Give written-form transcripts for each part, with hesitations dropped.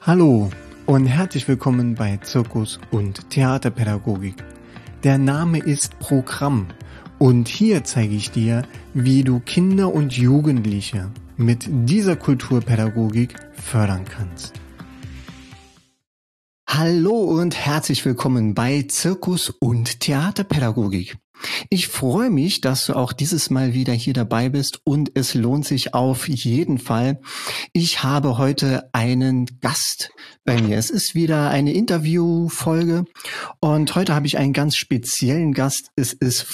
Hallo und herzlich willkommen bei Zirkus und Theaterpädagogik. Der Name ist Programm und hier zeige ich dir, wie du Kinder und Jugendliche mit dieser Kulturpädagogik fördern kannst. Hallo und herzlich willkommen bei Zirkus und Theaterpädagogik. Ich freue mich, dass du auch dieses Mal wieder hier dabei bist und es lohnt sich auf jeden Fall. Ich habe heute einen Gast bei mir. Es ist wieder eine Interviewfolge und heute habe ich einen ganz speziellen Gast. Es ist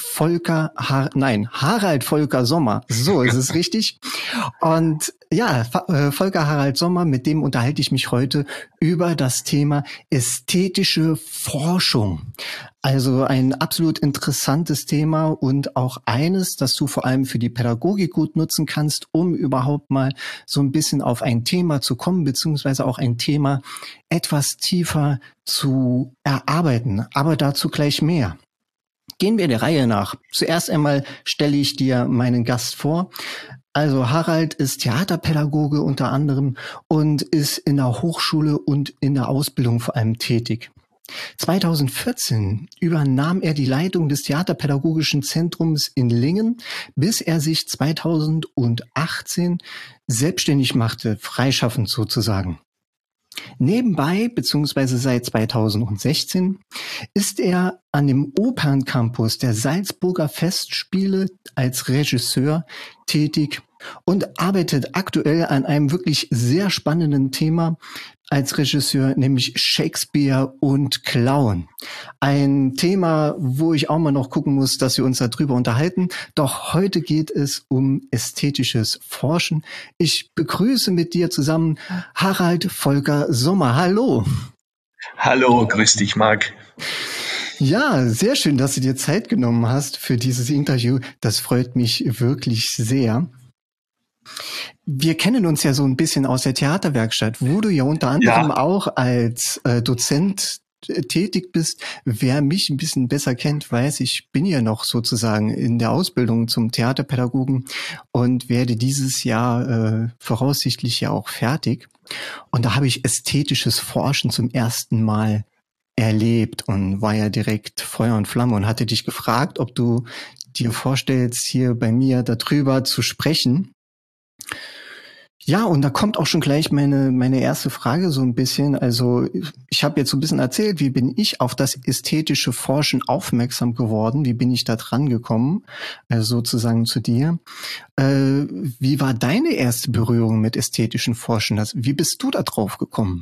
Harald Volker Sommer. So ist es richtig. Und ja, Volker Harald Sommer, mit dem unterhalte ich mich heute über das Thema ästhetische Forschung. Also ein absolut interessantes Thema und auch eines, das du vor allem für die Pädagogik gut nutzen kannst, um überhaupt mal so ein bisschen auf ein Thema zu kommen, beziehungsweise auch ein Thema etwas tiefer zu erarbeiten. Aber dazu gleich mehr. Gehen wir der Reihe nach. Zuerst einmal stelle ich dir meinen Gast vor. Also Harald ist Theaterpädagoge unter anderem und ist in der Hochschule und in der Ausbildung vor allem tätig. 2014 übernahm er die Leitung des Theaterpädagogischen Zentrums in Lingen, bis er sich 2018 selbstständig machte, freischaffend sozusagen. Nebenbei, beziehungsweise seit 2016, ist er an dem Operncampus der Salzburger Festspiele als Regisseur tätig und arbeitet aktuell an einem wirklich sehr spannenden Thema als Regisseur, nämlich Shakespeare und Clown. Ein Thema, wo ich auch mal noch gucken muss, dass wir uns darüber unterhalten. Doch heute geht es um ästhetisches Forschen. Ich begrüße mit dir zusammen Harald Volker Sommer. Hallo. Hallo, grüß dich, Marc. Ja, sehr schön, dass du dir Zeit genommen hast für dieses Interview. Das freut mich wirklich sehr. Wir kennen uns ja so ein bisschen aus der Theaterwerkstatt, wo du ja unter anderem auch als Dozent tätig bist. Wer mich ein bisschen besser kennt, weiß, ich bin ja noch sozusagen in der Ausbildung zum Theaterpädagogen und werde dieses Jahr voraussichtlich ja auch fertig. Und da habe ich ästhetisches Forschen zum ersten Mal erlebt und war ja direkt Feuer und Flamme und hatte dich gefragt, ob du dir vorstellst, hier bei mir darüber zu sprechen. Ja, und da kommt auch schon gleich meine erste Frage so ein bisschen. Also ich habe jetzt so ein bisschen erzählt, wie bin ich auf das ästhetische Forschen aufmerksam geworden? Wie bin ich da dran gekommen, sozusagen zu dir? Wie war deine erste Berührung mit ästhetischen Forschen? Wie bist du da drauf gekommen?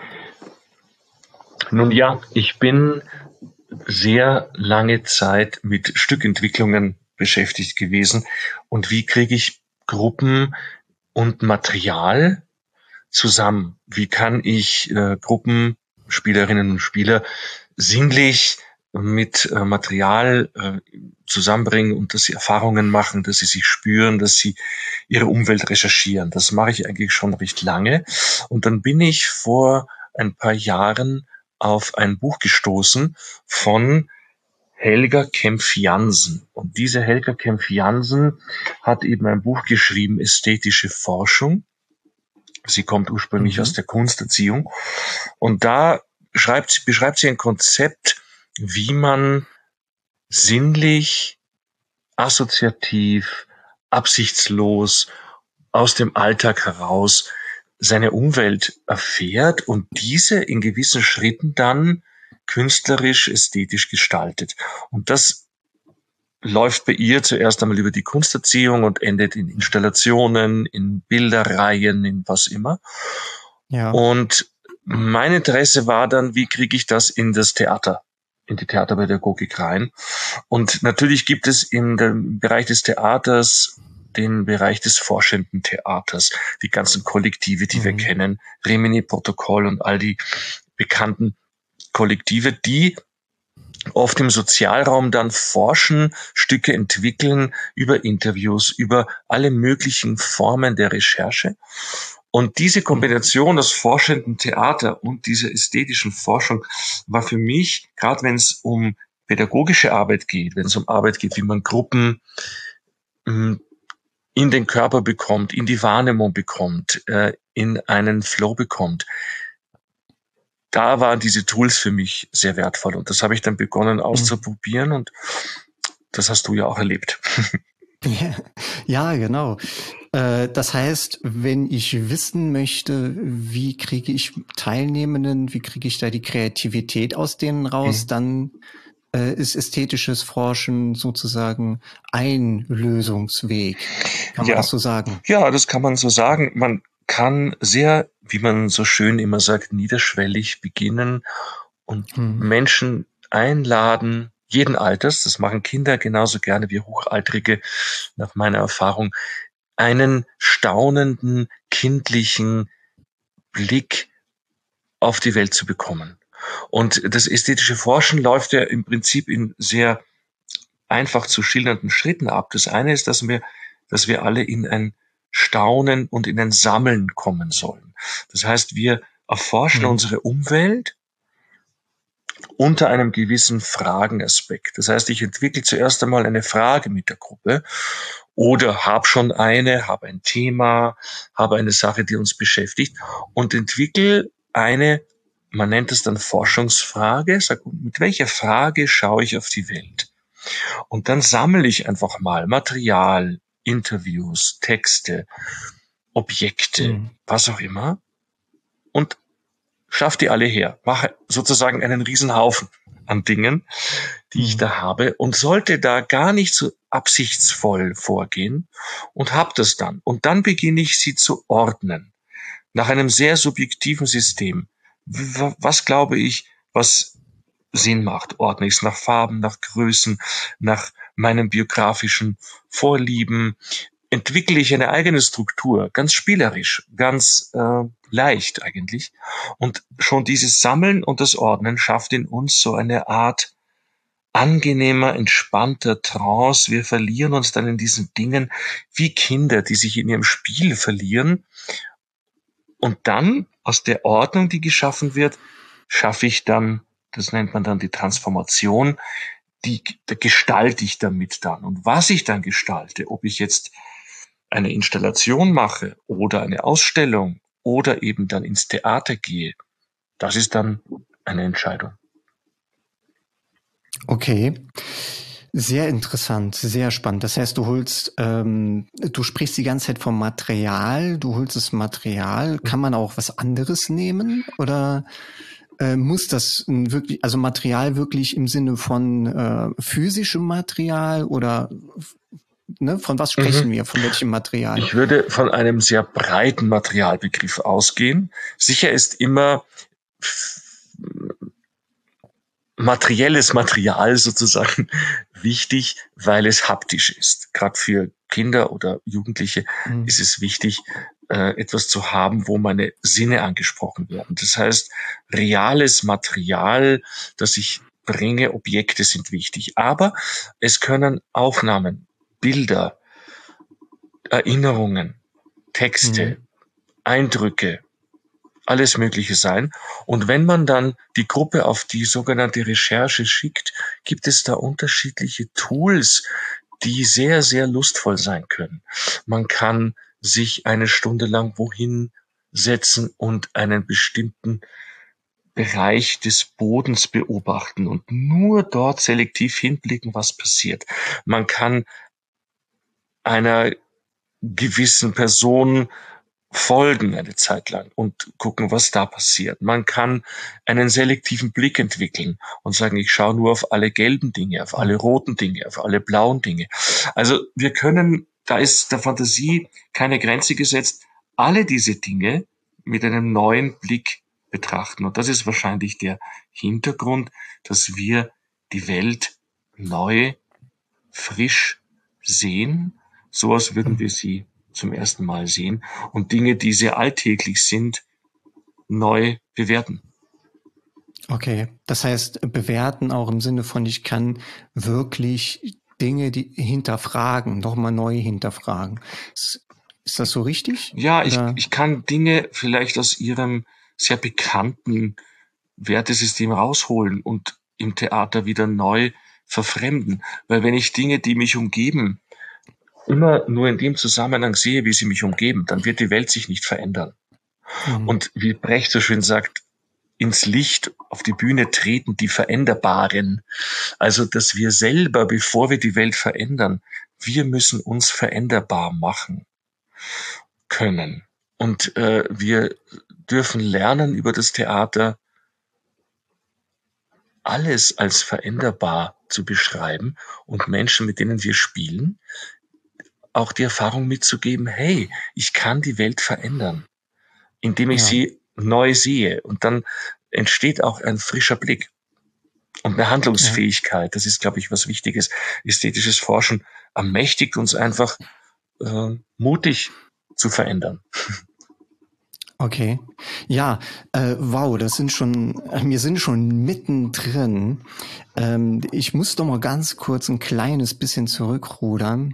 Nun ja, ich bin sehr lange Zeit mit Stückentwicklungen beschäftigt gewesen. Und wie kriege ich Gruppen und Material zusammen? Wie kann ich Gruppen, Spielerinnen und Spieler sinnlich mit Material zusammenbringen und dass sie Erfahrungen machen, dass sie sich spüren, dass sie ihre Umwelt recherchieren? Das mache ich eigentlich schon recht lange. Und dann bin ich vor ein paar Jahren auf ein Buch gestoßen von Helga Kempf-Jansen. Und diese Helga Kempf-Jansen hat eben ein Buch geschrieben, Ästhetische Forschung. Sie kommt ursprünglich aus der Kunsterziehung. Und da beschreibt sie ein Konzept, wie man sinnlich, assoziativ, absichtslos aus dem Alltag heraus seine Umwelt erfährt und diese in gewissen Schritten dann künstlerisch, ästhetisch gestaltet. Und das läuft bei ihr zuerst einmal über die Kunsterziehung und endet in Installationen, in Bilderreihen, in was immer. Ja. Und mein Interesse war dann, wie kriege ich das in das Theater, in die Theaterpädagogik rein? Und natürlich gibt es in dem Bereich des Theaters den Bereich des forschenden Theaters, die ganzen Kollektive, die wir kennen, Rimini-Protokoll und all die bekannten Kollektive, die oft im Sozialraum dann forschen, Stücke entwickeln über Interviews, über alle möglichen Formen der Recherche. Und diese Kombination aus forschendem Theater und dieser ästhetischen Forschung war für mich, gerade wenn es um pädagogische Arbeit geht, wenn es um Arbeit geht, wie man Gruppen in den Körper bekommt, in die Wahrnehmung bekommt, in einen Flow bekommt, da waren diese Tools für mich sehr wertvoll. Und das habe ich dann begonnen auszuprobieren und das hast du ja auch erlebt. Ja, genau. Das heißt, wenn ich wissen möchte, wie kriege ich Teilnehmenden, wie kriege ich da die Kreativität aus denen raus, dann ist ästhetisches Forschen sozusagen ein Lösungsweg. Kann man Ja, das so sagen? ja, das kann man so sagen. Man kann sehr, wie man so schön immer sagt, niederschwellig beginnen und Menschen einladen, jeden Alters, das machen Kinder genauso gerne wie Hochaltrige, nach meiner Erfahrung, einen staunenden, kindlichen Blick auf die Welt zu bekommen. Und das ästhetische Forschen läuft ja im Prinzip in sehr einfach zu schildernden Schritten ab. Das eine ist, dass wir alle in ein Staunen und in ein Sammeln kommen sollen. Das heißt, wir erforschen unsere Umwelt unter einem gewissen Fragenaspekt. Das heißt, ich entwickle zuerst einmal eine Frage mit der Gruppe oder habe schon habe ein Thema, habe eine Sache, die uns beschäftigt und entwickle eine, man nennt es dann Forschungsfrage, sag, mit welcher Frage schaue ich auf die Welt? Und dann sammle ich einfach mal Material, Interviews, Texte, Objekte, was auch immer und schaff die alle her. Mache sozusagen einen Riesenhaufen an Dingen, die ich da habe und sollte da gar nicht so absichtsvoll vorgehen und hab das dann. Und dann beginne ich sie zu ordnen nach einem sehr subjektiven System. Was glaube ich, was Sinn macht? Ordne ich es nach Farben, nach Größen, nach meinen biografischen Vorlieben? Entwickle ich eine eigene Struktur, ganz spielerisch, ganz leicht eigentlich. Und schon dieses Sammeln und das Ordnen schafft in uns so eine Art angenehmer, entspannter Trance. Wir verlieren uns dann in diesen Dingen wie Kinder, die sich in ihrem Spiel verlieren. Und dann, aus der Ordnung, die geschaffen wird, schaffe ich dann, das nennt man dann die Transformation, die gestalte ich damit dann. Und was ich dann gestalte, ob ich jetzt eine Installation mache oder eine Ausstellung oder eben dann ins Theater gehe, das ist dann eine Entscheidung. Okay. Sehr interessant, sehr spannend. Das heißt, du sprichst die ganze Zeit vom Material, du holst das Material. Kann man auch was anderes nehmen oder muss das wirklich, also Material wirklich im Sinne von physischem Material oder ne, von was sprechen wir? Von welchem Material? Ich würde von einem sehr breiten Materialbegriff ausgehen. Sicher ist immer materielles Material sozusagen wichtig, weil es haptisch ist. Gerade für Kinder oder Jugendliche ist es wichtig, etwas zu haben, wo meine Sinne angesprochen werden. Das heißt, reales Material, das ich bringe, Objekte sind wichtig. Aber es können Aufnahmen, Bilder, Erinnerungen, Texte, Eindrücke, alles Mögliche sein. Und wenn man dann die Gruppe auf die sogenannte Recherche schickt, gibt es da unterschiedliche Tools, die sehr, sehr lustvoll sein können. Man kann sich eine Stunde lang wohin setzen und einen bestimmten Bereich des Bodens beobachten und nur dort selektiv hinblicken, was passiert. Man kann einer gewissen Person folgen eine Zeit lang und gucken, was da passiert. Man kann einen selektiven Blick entwickeln und sagen, ich schaue nur auf alle gelben Dinge, auf alle roten Dinge, auf alle blauen Dinge. Also wir können, da ist der Fantasie keine Grenze gesetzt, alle diese Dinge mit einem neuen Blick betrachten. Und das ist wahrscheinlich der Hintergrund, dass wir die Welt neu, frisch sehen, so als würden wir sie zum ersten Mal sehen und Dinge, die sehr alltäglich sind, neu bewerten. Okay, das heißt, bewerten auch im Sinne von, ich kann wirklich Dinge die hinterfragen, nochmal neu hinterfragen. Ist das so richtig? Ja, ich kann Dinge vielleicht aus ihrem sehr bekannten Wertesystem rausholen und im Theater wieder neu verfremden. Weil wenn ich Dinge, die mich umgeben, immer nur in dem Zusammenhang sehe, wie sie mich umgeben, dann wird die Welt sich nicht verändern. Und wie Brecht so schön sagt, ins Licht auf die Bühne treten, die Veränderbaren. Also, dass wir selber, bevor wir die Welt verändern, wir müssen uns veränderbar machen können. Und wir dürfen lernen über das Theater, alles als veränderbar zu beschreiben und Menschen, mit denen wir spielen, auch die Erfahrung mitzugeben, hey, ich kann die Welt verändern, indem ich sie neu sehe. Und dann entsteht auch ein frischer Blick und eine Handlungsfähigkeit. Das ist, glaube ich, was Wichtiges. Ästhetisches Forschen ermächtigt uns einfach, mutig zu verändern. Okay. Ja, wow, wir sind schon mittendrin. Ich muss doch mal ganz kurz ein kleines bisschen zurückrudern.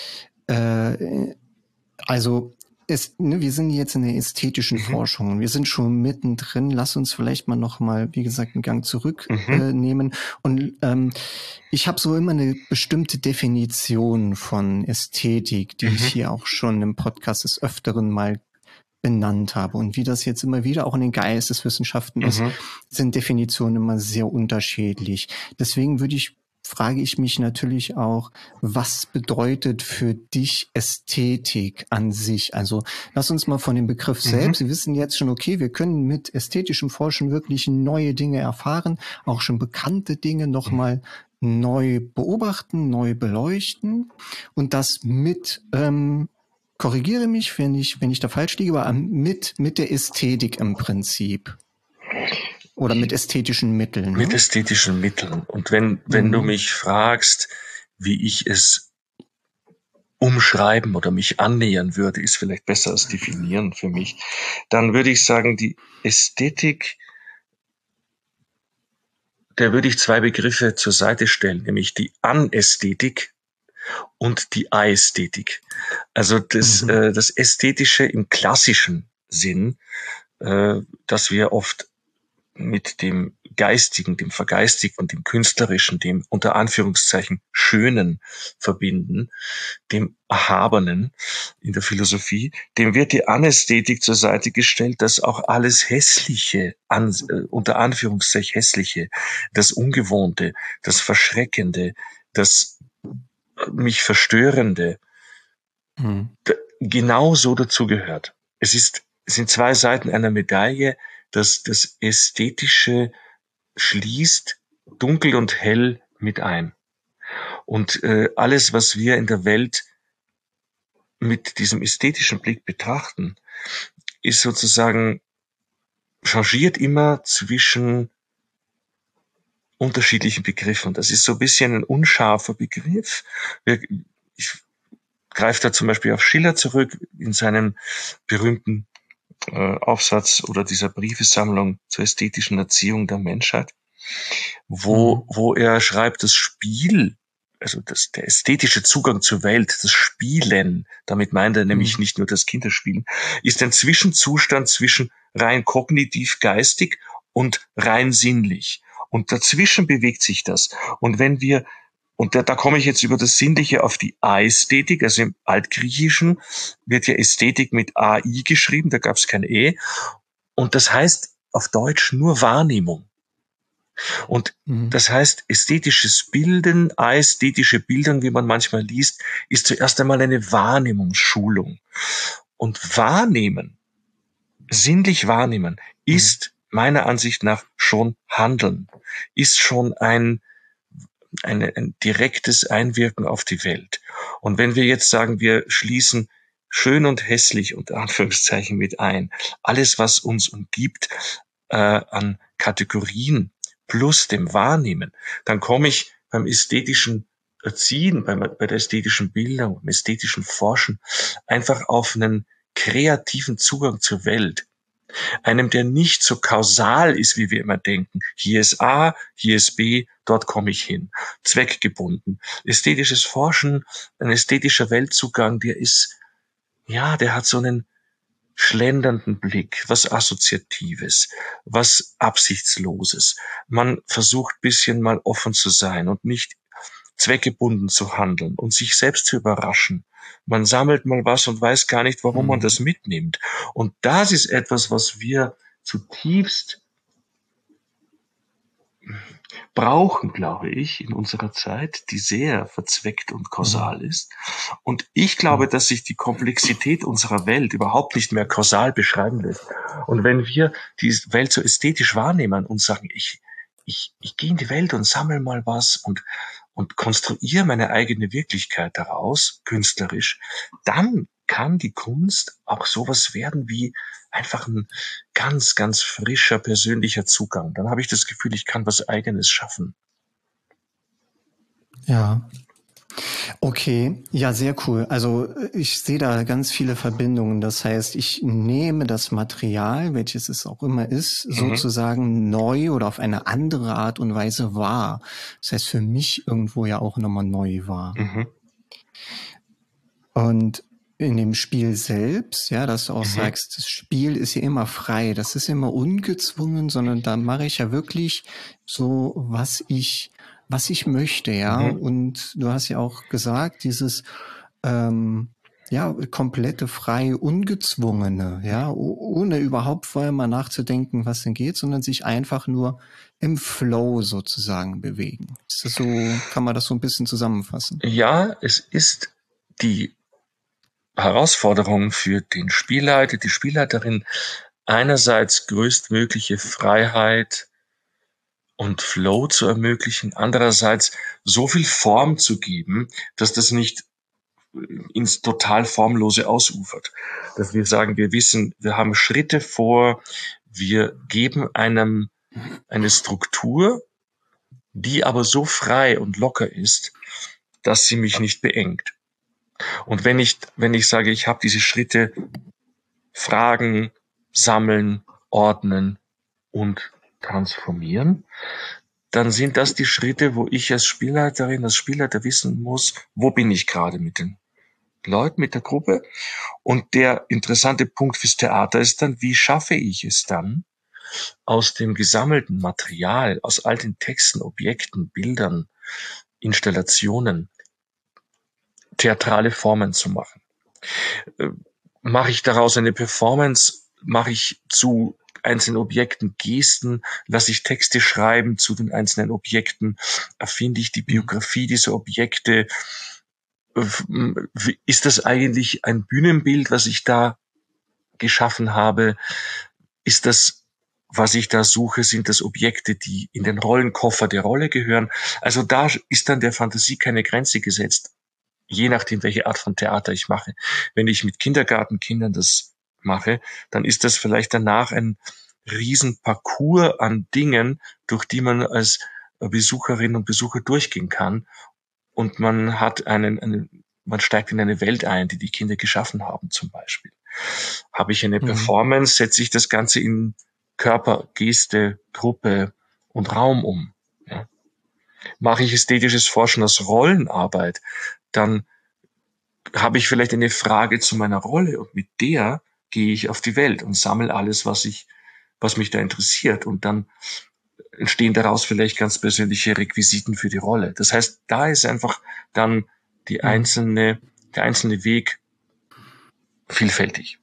Wir sind jetzt in der ästhetischen Forschung. Wir sind schon mittendrin. Lass uns vielleicht mal, wie gesagt, einen Gang zurücknehmen. Und ich habe so immer eine bestimmte Definition von Ästhetik, die ich hier auch schon im Podcast des Öfteren mal benannt habe. Und wie das jetzt immer wieder auch in den Geisteswissenschaften ist, sind Definitionen immer sehr unterschiedlich. Deswegen frage ich mich natürlich auch, was bedeutet für dich Ästhetik an sich? Also lass uns mal von dem Begriff selbst. Wir wissen jetzt schon, okay, wir können mit ästhetischem Forschen wirklich neue Dinge erfahren, auch schon bekannte Dinge nochmal neu beobachten, neu beleuchten und das mit korrigiere mich, wenn ich da falsch liege, aber mit der Ästhetik im Prinzip. Oder mit ästhetischen Mitteln. Mit ästhetischen Mitteln. Und wenn du mich fragst, wie ich es umschreiben oder mich annähern würde, ist vielleicht besser als definieren für mich, dann würde ich sagen, die Ästhetik, der würde ich zwei Begriffe zur Seite stellen, nämlich die Anästhetik und die Ästhetik. Also das Ästhetische im klassischen Sinn, dass wir oft mit dem Geistigen, dem Vergeistigten, dem Künstlerischen, dem unter Anführungszeichen Schönen verbinden, dem Erhabenen in der Philosophie, dem wird die Anästhetik zur Seite gestellt, dass auch alles Hässliche, unter Anführungszeichen Hässliche, das Ungewohnte, das Verschreckende, das mich Verstörende, genauso dazugehört. Es sind zwei Seiten einer Medaille, dass das Ästhetische schließt dunkel und hell mit ein. Und alles, was wir in der Welt mit diesem ästhetischen Blick betrachten, ist sozusagen, changiert immer zwischen unterschiedlichen Begriffen. Das ist so ein bisschen ein unscharfer Begriff. Ich greife da zum Beispiel auf Schiller zurück in seinem berühmten Aufsatz oder dieser Briefesammlung zur ästhetischen Erziehung der Menschheit, wo er schreibt, das Spiel, also der ästhetische Zugang zur Welt, das Spielen, damit meint er nämlich nicht nur das Kinderspielen, ist ein Zwischenzustand zwischen rein kognitiv geistig und rein sinnlich. Und dazwischen bewegt sich das. Und wenn wir, und da komme ich jetzt über das Sinnliche auf die Ästhetik, also im Altgriechischen wird ja Ästhetik mit AI geschrieben, da gab es kein E. Und das heißt auf Deutsch nur Wahrnehmung. Und das heißt, ästhetisches Bilden, ästhetische Bildung, wie man manchmal liest, ist zuerst einmal eine Wahrnehmungsschulung. Und wahrnehmen, sinnlich wahrnehmen, ist meiner Ansicht nach schon Handeln, ist schon ein direktes Einwirken auf die Welt. Und wenn wir jetzt sagen, wir schließen schön und hässlich unter Anführungszeichen mit ein, alles, was uns umgibt, an Kategorien plus dem Wahrnehmen, dann komme ich beim ästhetischen Erziehen, bei der ästhetischen Bildung, beim ästhetischen Forschen einfach auf einen kreativen Zugang zur Welt. Einem, der nicht so kausal ist, wie wir immer denken. Hier ist A, hier ist B, dort komme ich hin. Zweckgebunden. Ästhetisches Forschen, ein ästhetischer Weltzugang, der hat so einen schlendernden Blick, was Assoziatives, was Absichtsloses. Man versucht bisschen mal offen zu sein und nicht zweckgebunden zu handeln und sich selbst zu überraschen. Man sammelt mal was und weiß gar nicht, warum man das mitnimmt. Und das ist etwas, was wir zutiefst brauchen, glaube ich, in unserer Zeit, die sehr verzweckt und kausal ist. Und ich glaube, dass sich die Komplexität unserer Welt überhaupt nicht mehr kausal beschreiben lässt. Und wenn wir die Welt so ästhetisch wahrnehmen und sagen, ich gehe in die Welt und sammle mal was und konstruiere meine eigene Wirklichkeit daraus, künstlerisch, dann kann die Kunst auch sowas werden wie einfach ein ganz, ganz frischer persönlicher Zugang. Dann habe ich das Gefühl, ich kann was Eigenes schaffen. Ja. Okay, ja, sehr cool. Also ich sehe da ganz viele Verbindungen. Das heißt, ich nehme das Material, welches es auch immer ist, sozusagen neu oder auf eine andere Art und Weise wahr. Das heißt, für mich irgendwo ja auch nochmal neu wahr. Und in dem Spiel selbst, ja, dass du auch sagst, das Spiel ist ja immer frei, das ist immer ungezwungen, sondern da mache ich ja wirklich so, was ich möchte, ja. Und du hast ja auch gesagt, dieses ja, komplette freie, ungezwungene, ja, ohne überhaupt vorher mal nachzudenken, was denn geht, sondern sich einfach nur im Flow sozusagen bewegen. Ist das so, kann man das so ein bisschen zusammenfassen? Ja, es ist die Herausforderung für den Spielleiter, die Spielleiterin, einerseits größtmögliche Freiheit und Flow zu ermöglichen, andererseits so viel Form zu geben, dass das nicht ins total Formlose ausufert. Dass wir sagen, wir wissen, wir haben Schritte vor, wir geben einem eine Struktur, die aber so frei und locker ist, dass sie mich nicht beengt. Und wenn ich sage, ich habe diese Schritte fragen, sammeln, ordnen und transformieren, dann sind das die Schritte, wo ich als Spielleiterin, als Spielleiter wissen muss, wo bin ich gerade mit den Leuten, mit der Gruppe. Und der interessante Punkt fürs Theater ist dann, wie schaffe ich es dann, aus dem gesammelten Material, aus all den Texten, Objekten, Bildern, Installationen, theatrale Formen zu machen. Mache ich daraus eine Performance? Mache ich zu einzelnen Objekten Gesten? Lasse ich Texte schreiben zu den einzelnen Objekten? Erfinde ich die Biografie dieser Objekte? Ist das eigentlich ein Bühnenbild, was ich da geschaffen habe? Ist das, was ich da suche, sind das Objekte, die in den Rollenkoffer der Rolle gehören? Also da ist dann der Fantasie keine Grenze gesetzt, je nachdem, welche Art von Theater ich mache. Wenn ich mit Kindergartenkindern das mache, dann ist das vielleicht danach ein Riesenparcours an Dingen, durch die man als Besucherin und Besucher durchgehen kann. Und man hat man steigt in eine Welt ein, die die Kinder geschaffen haben, zum Beispiel. Habe ich eine Performance, setze ich das Ganze in Körper, Geste, Gruppe und Raum um. Ja. Mache ich ästhetisches Forschen als Rollenarbeit, dann habe ich vielleicht eine Frage zu meiner Rolle und mit der gehe ich auf die Welt und sammle alles, was mich da interessiert. Und dann entstehen daraus vielleicht ganz persönliche Requisiten für die Rolle. Das heißt, da ist einfach dann der einzelne Weg vielfältig.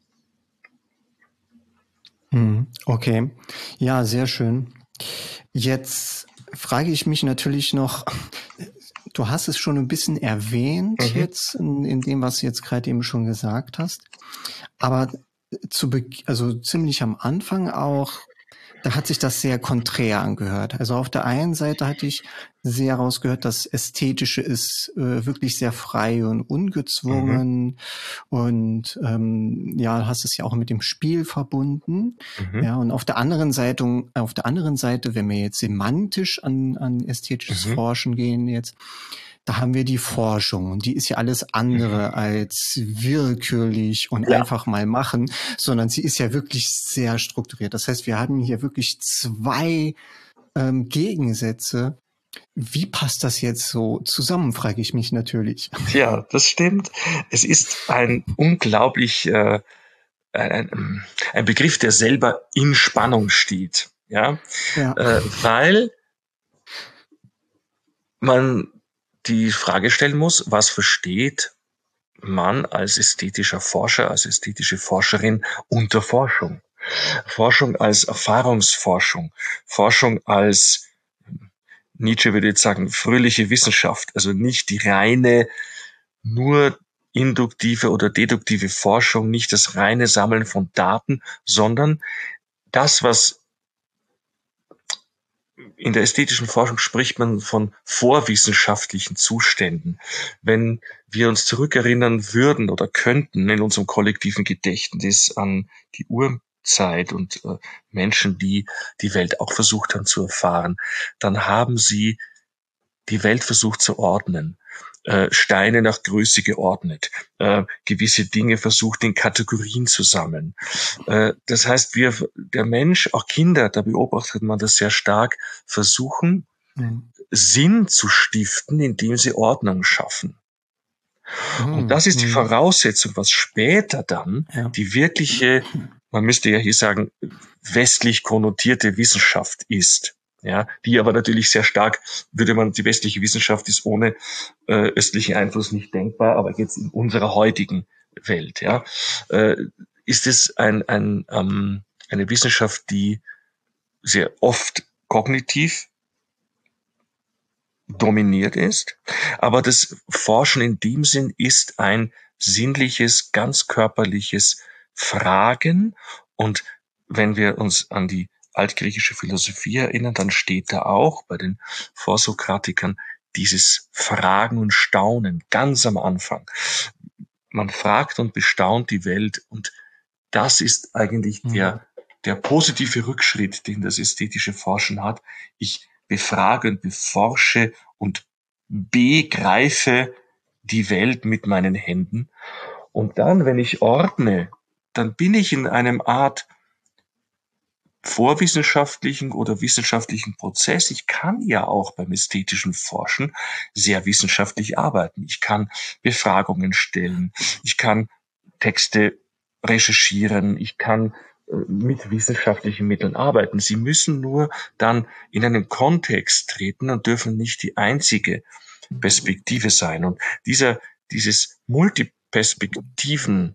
Okay, ja, sehr schön. Jetzt frage ich mich natürlich noch, du hast es schon ein bisschen erwähnt jetzt in dem, was du jetzt gerade eben schon gesagt hast, aber also ziemlich am Anfang auch, da hat sich das sehr konträr angehört. Also auf der einen Seite hatte ich sehr rausgehört, das Ästhetische ist wirklich sehr frei und ungezwungen und ja, hast es ja auch mit dem Spiel verbunden. Ja, und auf der anderen Seite, wenn wir jetzt semantisch an ästhetisches Forschen gehen jetzt, da haben wir die Forschung und die ist ja alles andere als willkürlich und einfach mal machen, sondern sie ist ja wirklich sehr strukturiert. Das heißt, wir haben hier wirklich zwei Gegensätze. Wie passt das jetzt so zusammen, frage ich mich natürlich. Ja, das stimmt. Es ist ein unglaublich ein Begriff, der selber in Spannung steht, ja, weil man die Frage stellen muss, was versteht man als ästhetischer Forscher, als ästhetische Forscherin unter Forschung? Forschung als Erfahrungsforschung, Forschung als Nietzsche würde jetzt sagen, fröhliche Wissenschaft, also nicht die reine, nur induktive oder deduktive Forschung, nicht das reine Sammeln von Daten, sondern das, was in der ästhetischen Forschung spricht man von vorwissenschaftlichen Zuständen. Wenn wir uns zurückerinnern würden oder könnten in unserem kollektiven Gedächtnis an die Urzeit und Menschen, die die Welt auch versucht haben zu erfahren, dann haben sie die Welt versucht zu ordnen, Steine nach Größe geordnet, gewisse Dinge versucht in Kategorien zu sammeln. Das heißt, der Mensch, auch Kinder, da beobachtet man das sehr stark, versuchen, Sinn zu stiften, indem sie Ordnung schaffen. Und das ist die Voraussetzung, was später dann die wirkliche, man müsste ja hier sagen, westlich konnotierte Wissenschaft ist. Ja, die aber natürlich sehr stark, die westliche Wissenschaft ist ohne östlichen Einfluss nicht denkbar, aber jetzt in unserer heutigen Welt, ja, ist es eine Wissenschaft, die sehr oft kognitiv dominiert ist, aber das Forschen in dem Sinn ist ein sinnliches, ganz körperliches Fragen, und wenn wir uns an die altgriechische Philosophie erinnern, dann steht da auch bei den Vorsokratikern dieses Fragen und Staunen ganz am Anfang. Man fragt und bestaunt die Welt, und das ist eigentlich der positive Rückschritt, den das ästhetische Forschen hat. Ich befrage und beforsche und begreife die Welt mit meinen Händen. Und dann, wenn ich ordne, dann bin ich in einem Art vorwissenschaftlichen oder wissenschaftlichen Prozess. Ich kann ja auch beim ästhetischen Forschen sehr wissenschaftlich arbeiten. Ich kann Befragungen stellen, ich kann Texte recherchieren, ich kann mit wissenschaftlichen Mitteln arbeiten. Sie müssen nur dann in einen Kontext treten und dürfen nicht die einzige Perspektive sein. Und dieses Multiperspektiven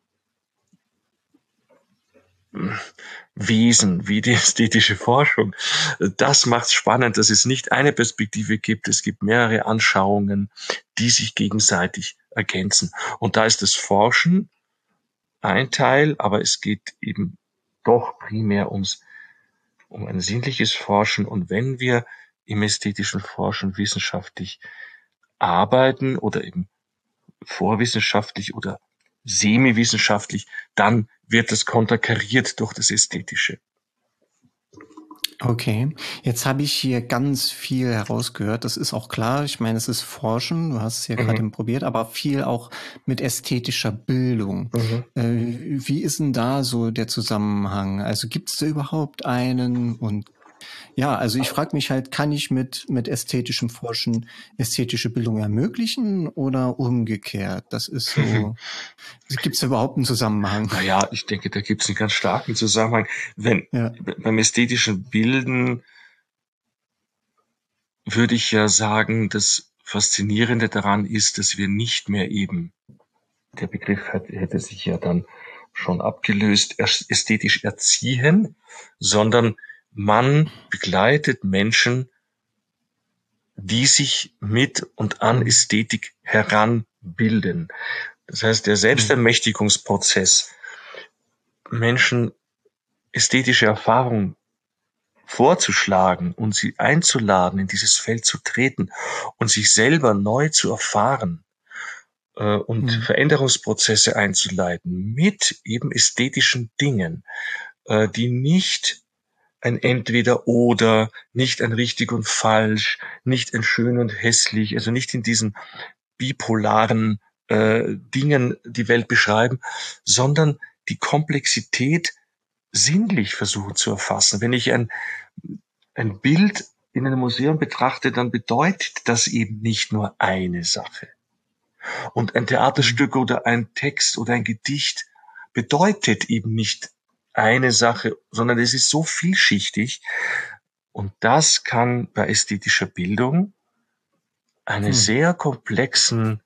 Wesen wie die ästhetische Forschung, das macht es spannend, dass es nicht eine Perspektive gibt, es gibt mehrere Anschauungen, die sich gegenseitig ergänzen. Und da ist das Forschen ein Teil, aber es geht eben doch primär um ein sinnliches Forschen. Und wenn wir im ästhetischen Forschen wissenschaftlich arbeiten oder eben vorwissenschaftlich oder semi-wissenschaftlich, dann wird das konterkariert durch das Ästhetische. Okay, jetzt habe ich hier ganz viel herausgehört. Das ist auch klar. Ich meine, es ist Forschen, du hast es ja gerade eben probiert, aber viel auch mit ästhetischer Bildung. Wie ist denn da so der Zusammenhang? Also gibt es da überhaupt einen? Und ja, also ich frage mich halt, kann ich mit ästhetischem Forschen ästhetische Bildung ermöglichen oder umgekehrt? Das ist so, gibt es da überhaupt einen Zusammenhang? Naja, ich denke, da gibt es einen ganz starken Zusammenhang. Beim ästhetischen Bilden würde ich ja sagen, das Faszinierende daran ist, dass wir nicht mehr eben, der Begriff hätte sich ja dann schon abgelöst, ästhetisch erziehen, sondern man begleitet Menschen, die sich mit und an Ästhetik heranbilden. Das heißt, der Selbstermächtigungsprozess, Menschen ästhetische Erfahrungen vorzuschlagen und sie einzuladen, in dieses Feld zu treten und sich selber neu zu erfahren und Veränderungsprozesse einzuleiten mit eben ästhetischen Dingen, die nicht ein Entweder-Oder, nicht ein richtig und falsch, nicht ein schön und hässlich, also nicht in diesen bipolaren Dingen die Welt beschreiben, sondern die Komplexität sinnlich versuchen zu erfassen. Wenn ich ein Bild in einem Museum betrachte, dann bedeutet das eben nicht nur eine Sache. Und ein Theaterstück oder ein Text oder ein Gedicht bedeutet eben nicht eine Sache, sondern es ist so vielschichtig. Und das kann bei ästhetischer Bildung einen sehr komplexen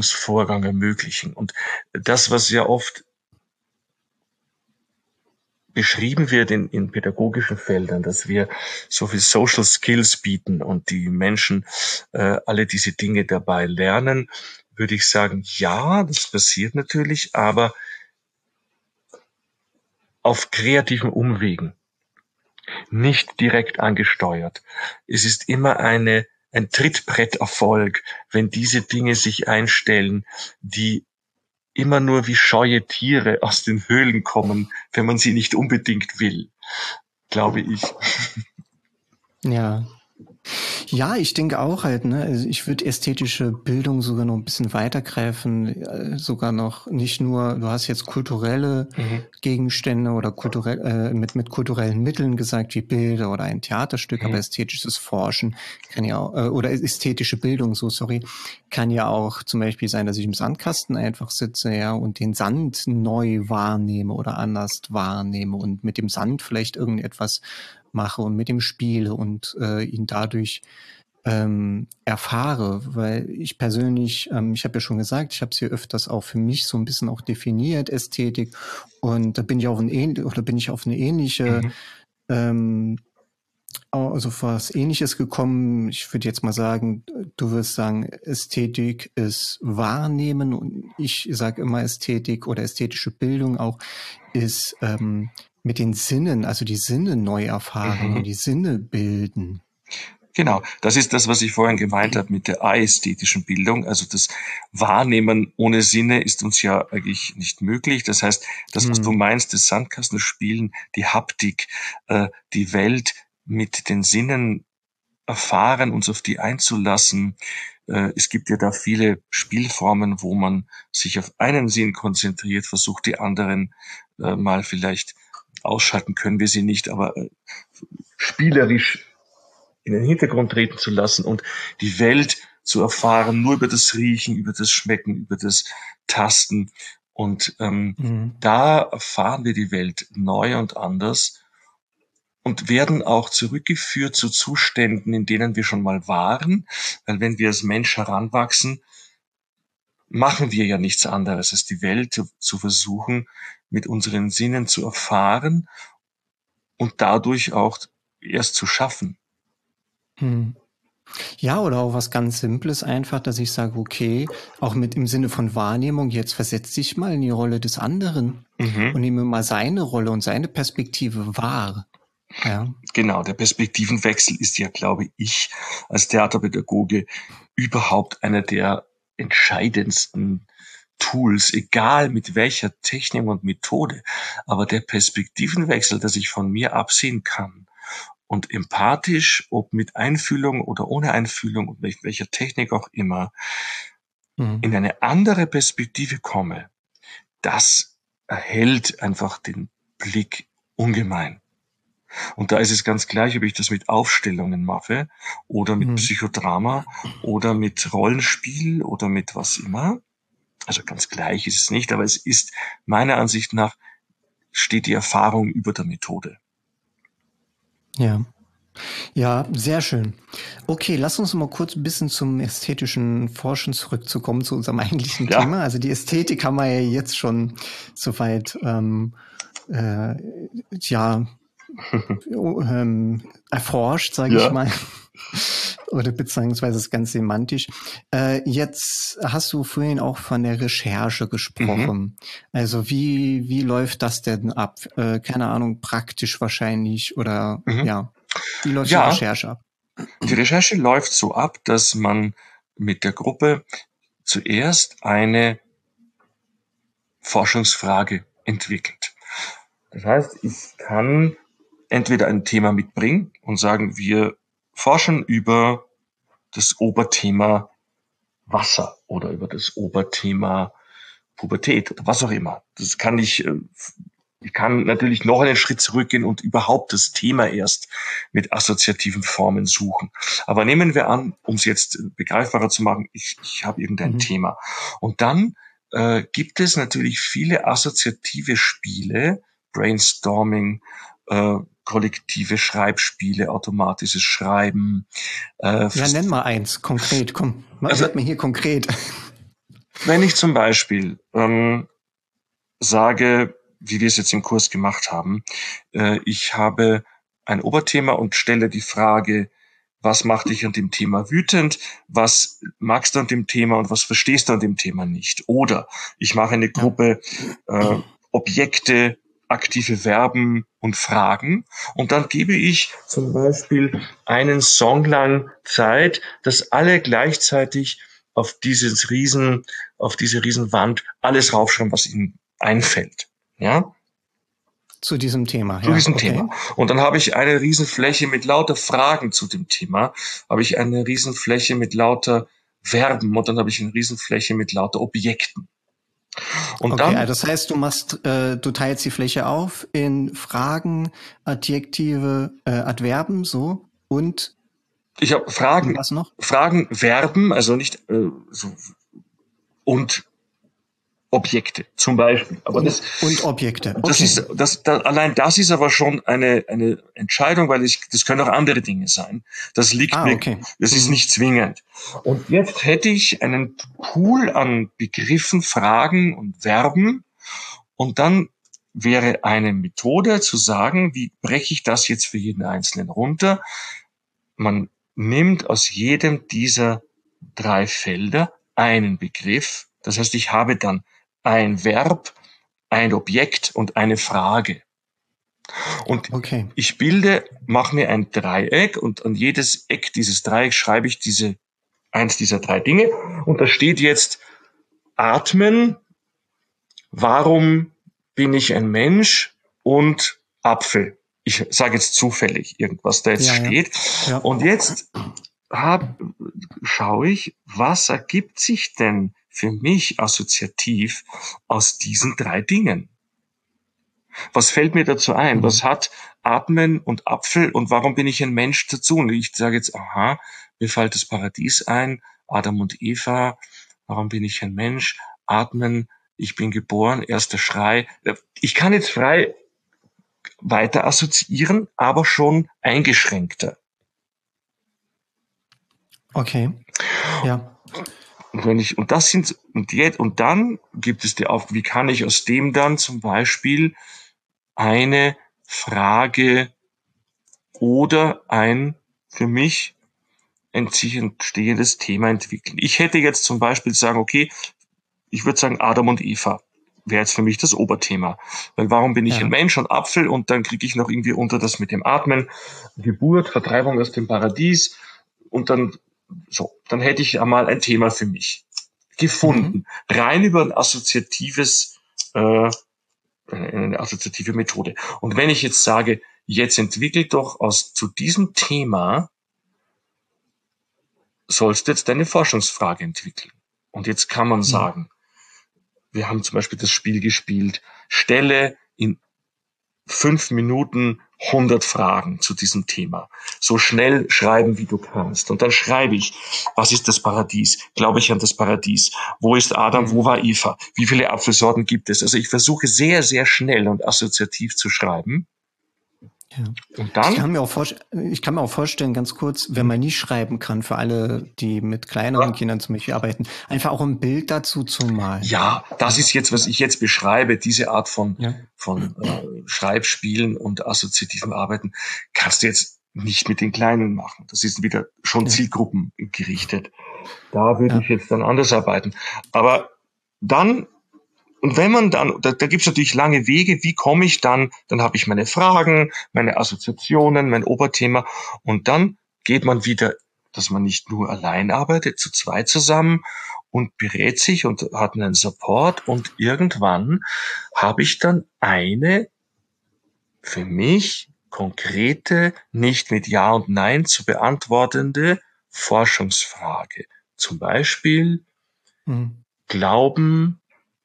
Heranbildungsvorgang ermöglichen. Und das, was ja oft beschrieben wird in pädagogischen Feldern, dass wir so viel Social Skills bieten und die Menschen alle diese Dinge dabei lernen, würde ich sagen, ja, das passiert natürlich, aber auf kreativen Umwegen, nicht direkt angesteuert. Es ist immer ein Trittbretterfolg, wenn diese Dinge sich einstellen, die immer nur wie scheue Tiere aus den Höhlen kommen, wenn man sie nicht unbedingt will, glaube ich. Ja. Ja, ich denke auch halt, ne, also ich würde ästhetische Bildung sogar noch ein bisschen weitergreifen, sogar noch nicht nur, du hast jetzt kulturelle Gegenstände oder mit kulturellen Mitteln gesagt, wie Bilder oder ein Theaterstück, aber ästhetisches Forschen kann ja auch, oder ästhetische Bildung, kann ja auch zum Beispiel sein, dass ich im Sandkasten einfach sitze, ja, und den Sand neu wahrnehme oder anders wahrnehme und mit dem Sand vielleicht irgendetwas mache und mit dem spiele und ihn dadurch erfahre, weil ich persönlich, ich habe ja schon gesagt, ich habe es hier öfters auch für mich so ein bisschen auch definiert, Ästhetik, und da bin ich auf eine ähnliche also was Ähnliches gekommen. Ich würde jetzt mal sagen, du wirst sagen, Ästhetik ist Wahrnehmen, und ich sage immer, Ästhetik oder ästhetische Bildung auch ist mit den Sinnen, also die Sinne neu erfahren und die Sinne bilden. Genau, das ist das, was ich vorhin gemeint habe mit der ästhetischen Bildung. Also das Wahrnehmen ohne Sinne ist uns ja eigentlich nicht möglich. Das heißt, das, was du meinst, das Sandkastenspielen, die Haptik, die Welt mit den Sinnen erfahren, uns auf die einzulassen. Es gibt ja da viele Spielformen, wo man sich auf einen Sinn konzentriert, versucht die anderen mal vielleicht ausschalten können wir sie nicht, aber spielerisch in den Hintergrund treten zu lassen und die Welt zu erfahren, nur über das Riechen, über das Schmecken, über das Tasten. Und da erfahren wir die Welt neu und anders und werden auch zurückgeführt zu Zuständen, in denen wir schon mal waren. Weil wenn wir als Mensch heranwachsen, machen wir ja nichts anderes, als die Welt zu versuchen, mit unseren Sinnen zu erfahren und dadurch auch erst zu schaffen. Ja, oder auch was ganz Simples einfach, dass ich sage, okay, auch mit im Sinne von Wahrnehmung, jetzt versetz dich mal in die Rolle des anderen und nehme mal seine Rolle und seine Perspektive wahr. Ja. Genau, der Perspektivenwechsel ist ja, glaube ich, als Theaterpädagoge überhaupt einer der entscheidendsten Tools, egal mit welcher Technik und Methode. Aber der Perspektivenwechsel, dass ich von mir absehen kann und empathisch, ob mit Einfühlung oder ohne Einfühlung und mit welcher Technik auch immer, in eine andere Perspektive komme, das erhält einfach den Blick ungemein. Und da ist es ganz gleich, ob ich das mit Aufstellungen mache oder mit Psychodrama oder mit Rollenspiel oder mit was immer. Also ganz gleich ist es nicht, aber es ist meiner Ansicht nach, steht die Erfahrung über der Methode. Ja. Ja, sehr schön. Okay, lass uns mal kurz ein bisschen zum ästhetischen Forschen zurückzukommen, zu unserem eigentlichen Thema. Also die Ästhetik haben wir ja jetzt schon soweit erforscht, sage ich mal. Oder beziehungsweise ist ganz semantisch. Jetzt hast du vorhin auch von der Recherche gesprochen. Also wie läuft das denn ab? Keine Ahnung, praktisch wahrscheinlich oder wie läuft die Recherche ab? Die Recherche läuft so ab, dass man mit der Gruppe zuerst eine Forschungsfrage entwickelt. Das heißt, ich kann entweder ein Thema mitbringen und sagen, wir forschen über das Oberthema Wasser oder über das Oberthema Pubertät oder was auch immer. Das kann ich kann natürlich noch einen Schritt zurückgehen und überhaupt das Thema erst mit assoziativen Formen suchen. Aber nehmen wir an, um es jetzt begreifbarer zu machen, ich habe irgendein Thema. Und dann gibt es natürlich viele assoziative Spiele, Brainstorming, kollektive Schreibspiele, automatisches Schreiben. Nenn mal eins, konkret, komm. Werd mir hier konkret. Wenn ich zum Beispiel sage, wie wir es jetzt im Kurs gemacht haben. Ich habe ein Oberthema und stelle die Frage, was macht dich an dem Thema wütend? Was magst du an dem Thema und was verstehst du an dem Thema nicht? Oder ich mache eine Gruppe Objekte, aktive Verben und Fragen und dann gebe ich zum Beispiel einen Song lang Zeit, dass alle gleichzeitig auf diese Riesenwand alles raufschreiben, was ihnen einfällt. Ja? Zu diesem Thema, Zu diesem Thema. Und dann habe ich eine Riesenfläche mit lauter Fragen zu dem Thema, habe ich eine Riesenfläche mit lauter Verben und dann habe ich eine Riesenfläche mit lauter Objekten. Und okay, dann, das heißt, du teilst die Fläche auf in Fragen, Adjektive, Adverben, so, und ich habe Fragen, was noch? Fragen, Verben, also nicht und Objekte zum Beispiel. Aber und Objekte. Okay. Allein das ist aber schon eine Entscheidung, weil das können auch andere Dinge sein. Das ist nicht zwingend. Und jetzt hätte ich einen Pool an Begriffen, Fragen und Verben und dann wäre eine Methode zu sagen, wie breche ich das jetzt für jeden Einzelnen runter? Man nimmt aus jedem dieser 3 Felder einen Begriff. Das heißt, ich habe dann ein Verb, ein Objekt und eine Frage. Und ich mache mir ein Dreieck und an jedes Eck dieses Dreiecks schreibe ich eins dieser 3 Dinge. Und da steht jetzt Atmen, warum bin ich ein Mensch und Apfel. Ich sage jetzt zufällig irgendwas da jetzt steht. Ja. Und jetzt schaue ich, was ergibt sich denn für mich assoziativ aus diesen 3 Dingen? Was fällt mir dazu ein? Was hat Atmen und Apfel und warum bin ich ein Mensch dazu? Und ich sage jetzt, mir fällt das Paradies ein, Adam und Eva, warum bin ich ein Mensch? Atmen, ich bin geboren, erster Schrei. Ich kann jetzt frei weiter assoziieren, aber schon eingeschränkter. Okay, ja. Und dann gibt es wie kann ich aus dem dann zum Beispiel eine Frage oder ein für mich entstehendes Thema entwickeln. Ich hätte jetzt zum Beispiel sagen, okay, ich würde sagen Adam und Eva wäre jetzt für mich das Oberthema. Weil warum bin ich ein Mensch und Apfel und dann kriege ich noch irgendwie unter das mit dem Atmen, Geburt, Vertreibung aus dem Paradies und dann hätte ich einmal ein Thema für mich gefunden. Rein über ein eine assoziative Methode. Und wenn ich jetzt sage, jetzt entwickelt doch zu diesem Thema, sollst du jetzt deine Forschungsfrage entwickeln. Und jetzt kann man sagen, wir haben zum Beispiel das Spiel gespielt, stelle in 5 Minuten 100 Fragen zu diesem Thema. So schnell schreiben, wie du kannst. Und dann schreibe ich, was ist das Paradies? Glaube ich an das Paradies? Wo ist Adam? Wo war Eva? Wie viele Apfelsorten gibt es? Also ich versuche sehr, sehr schnell und assoziativ zu schreiben. Ja. Und dann? Ich kann mir auch vorstellen, ganz kurz, wenn man nicht schreiben kann, für alle, die mit kleineren Kindern zum Beispiel arbeiten, einfach auch ein Bild dazu zu malen. Ja, das ist jetzt, was ich jetzt beschreibe, diese Art von Schreibspielen und assoziativem Arbeiten, kannst du jetzt nicht mit den Kleinen machen. Das ist wieder schon Zielgruppen gerichtet. Da würde ich jetzt dann anders arbeiten. Aber dann und wenn man dann, da gibt es natürlich lange Wege, wie komme ich dann habe ich meine Fragen, meine Assoziationen, mein Oberthema und dann geht man wieder, dass man nicht nur allein arbeitet, zu 2 zusammen und berät sich und hat einen Support und irgendwann habe ich dann eine für mich konkrete, nicht mit Ja und Nein zu beantwortende Forschungsfrage. Zum Beispiel, Glauben,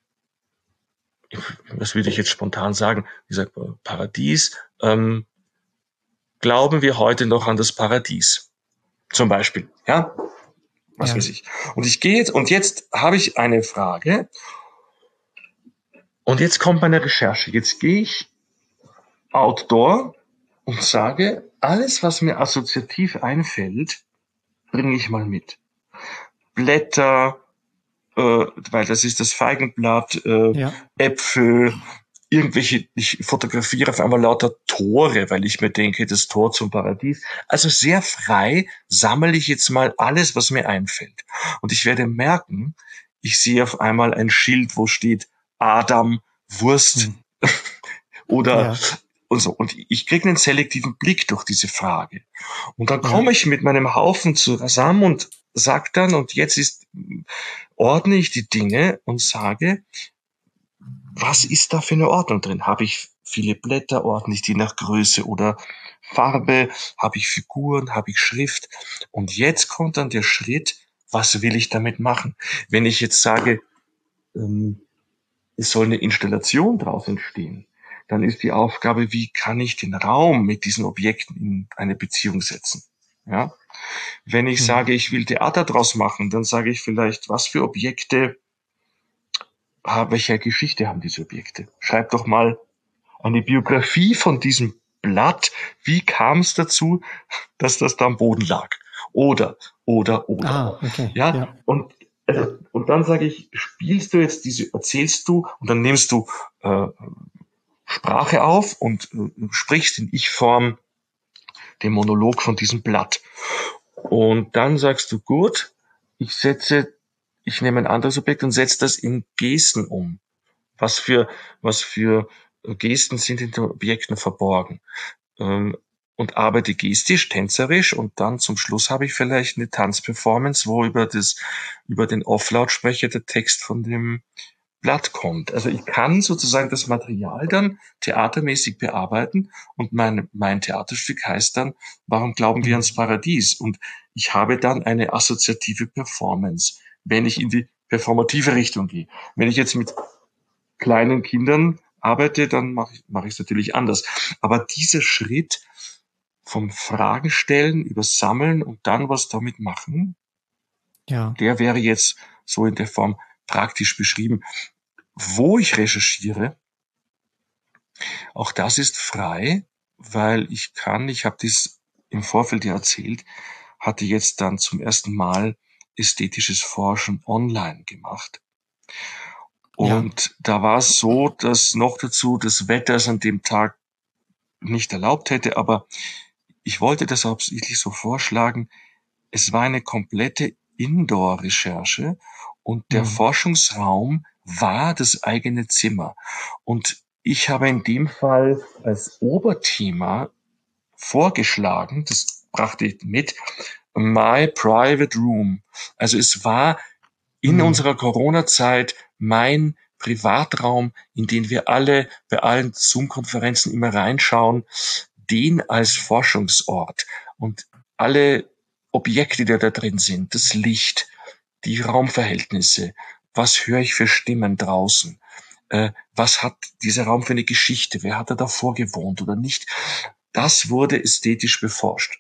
was würde ich jetzt spontan sagen? Wie sagt man, Paradies. Glauben wir heute noch an das Paradies? Zum Beispiel, ja? Was weiß ich. Und jetzt habe ich eine Frage. Und jetzt kommt meine Recherche. Jetzt gehe ich outdoor und sage, alles, was mir assoziativ einfällt, bringe ich mal mit. Blätter, weil das ist das Feigenblatt, Äpfel, ich fotografiere auf einmal lauter Tore, weil ich mir denke, das Tor zum Paradies. Also sehr frei sammle ich jetzt mal alles, was mir einfällt. Und ich werde merken, ich sehe auf einmal ein Schild, wo steht Adam, Wurst oder Ja, und so. Und ich kriege einen selektiven Blick durch diese Frage. Und dann ja. komme ich mit meinem Haufen zusammen und sag dann, und ordne ich die Dinge und sage, was ist da für eine Ordnung drin? Habe ich viele Blätter, ordne ich die nach Größe oder Farbe? Habe ich Figuren? Habe ich Schrift? Und jetzt kommt dann der Schritt, was will ich damit machen? Wenn ich jetzt sage, es soll eine Installation draus entstehen, dann ist die Aufgabe, wie kann ich den Raum mit diesen Objekten in eine Beziehung setzen? Ja? Wenn ich Hm. sage, ich will Theater draus machen, dann sage ich vielleicht, was für Objekte, welche Geschichte haben diese Objekte? Schreib doch mal eine Biografie von diesem Blatt. Wie kam es dazu, dass das da am Boden lag? Oder. Okay. Ja, Ja. und dann sage ich, erzählst du und dann nimmst du Sprache auf und sprichst in Ich-Form den Monolog von diesem Blatt. Und dann sagst du, gut, ich nehme ein anderes Objekt und setze das in Gesten um. Was für Gesten sind in den Objekten verborgen? Und arbeite gestisch, tänzerisch und dann zum Schluss habe ich vielleicht eine Tanzperformance, wo über den Off-Lautsprecher der Text von dem Blatt kommt. Also ich kann sozusagen das Material dann theatermäßig bearbeiten und mein Theaterstück heißt dann, warum glauben wir ans Paradies? Und ich habe dann eine assoziative Performance, wenn ich in die performative Richtung gehe. Wenn ich jetzt mit kleinen Kindern arbeite, dann mache ich es natürlich anders. Aber dieser Schritt vom Fragen stellen über Sammeln und dann was damit machen, Ja. der wäre jetzt so in der Form praktisch beschrieben. Wo ich recherchiere, auch das ist frei, weil ich habe dies im Vorfeld ja erzählt, hatte jetzt dann zum ersten Mal ästhetisches Forschen online gemacht. Ja. Und da war es so, dass noch dazu das Wetter es an dem Tag nicht erlaubt hätte, aber ich wollte das absichtlich so vorschlagen. Es war eine komplette Indoor-Recherche und der Forschungsraum war das eigene Zimmer. Und ich habe in dem Fall als Oberthema vorgeschlagen, das brachte ich mit, My Private Room. Also es war in unserer Corona-Zeit mein Privatraum, in den wir alle bei allen Zoom-Konferenzen immer reinschauen, den als Forschungsort und alle Objekte, die da drin sind, das Licht, die Raumverhältnisse, was höre ich für Stimmen draußen, was hat dieser Raum für eine Geschichte, wer hat da davor gewohnt oder nicht, das wurde ästhetisch beforscht.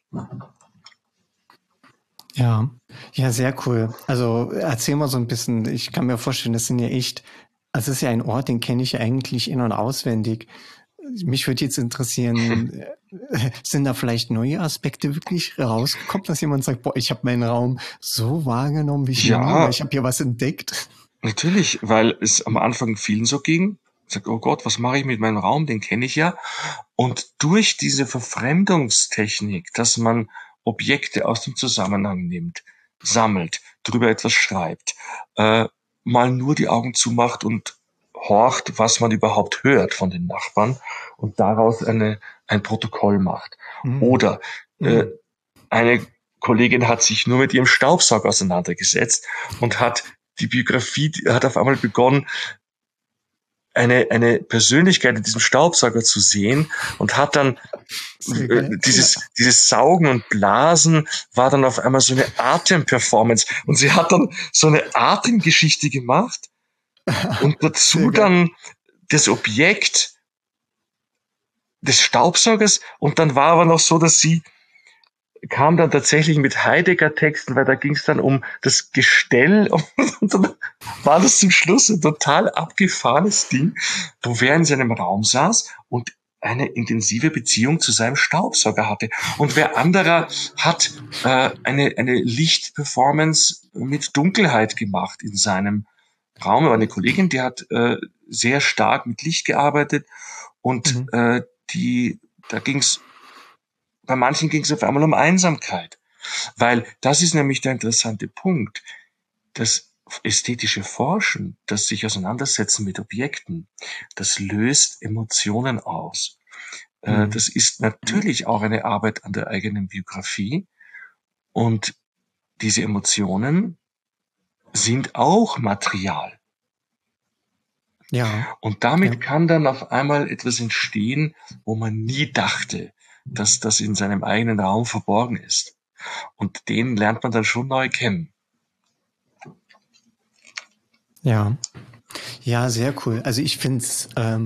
Ja, ja, sehr cool. Also erzähl mal so ein bisschen, ich kann mir vorstellen, das sind ja echt, also es ist ja ein Ort, den kenne ich ja eigentlich in- und auswendig. Mich würde jetzt interessieren, sind da vielleicht neue Aspekte wirklich rausgekommen, dass jemand sagt, boah, ich habe meinen Raum so wahrgenommen wie ich noch nie, oder Ja, ich habe hier was entdeckt. natürlich, weil es am Anfang vielen so ging. Ich sag, oh Gott, was mache ich mit meinem Raum? Den kenne ich ja. Und durch diese Verfremdungstechnik, dass man Objekte aus dem Zusammenhang nimmt, sammelt, drüber etwas schreibt, mal nur die Augen zumacht und horcht, was man überhaupt hört von den Nachbarn und daraus ein Protokoll macht. Mm, Oder mm. eine Kollegin hat sich nur mit ihrem Staubsauger auseinandergesetzt und hat die Biografie hat auf einmal begonnen, eine Persönlichkeit in diesem Staubsauger zu sehen und hat dann Sehr geil. Ja. dieses Saugen und Blasen war dann auf einmal so eine Atemperformance und sie hat dann so eine Atemgeschichte gemacht und Sehr dazu geil. dann das Objekt des Staubsaugers und dann war aber noch so, dass sie kam dann tatsächlich mit Heidegger-Texten, weil da ging es dann um das Gestell und dann war das zum Schluss ein total abgefahrenes Ding, wo wer in seinem Raum saß und eine intensive Beziehung zu seinem Staubsauger hatte. Und wer anderer hat eine Lichtperformance mit Dunkelheit gemacht in seinem Raum, aber eine Kollegin, die hat sehr stark mit Licht gearbeitet und da ging's, bei manchen ging es auf einmal um Einsamkeit. Weil das ist nämlich der interessante Punkt. Das ästhetische Forschen, das sich auseinandersetzen mit Objekten, das löst Emotionen aus. Das ist natürlich auch eine Arbeit an der eigenen Biografie. Und diese Emotionen sind auch Material. Ja. Und damit kann dann auf einmal etwas entstehen, wo man nie dachte, dass das in seinem eigenen Raum verborgen ist. Und den lernt man dann schon neu kennen. Ja. Ja, sehr cool. Also ich finde es,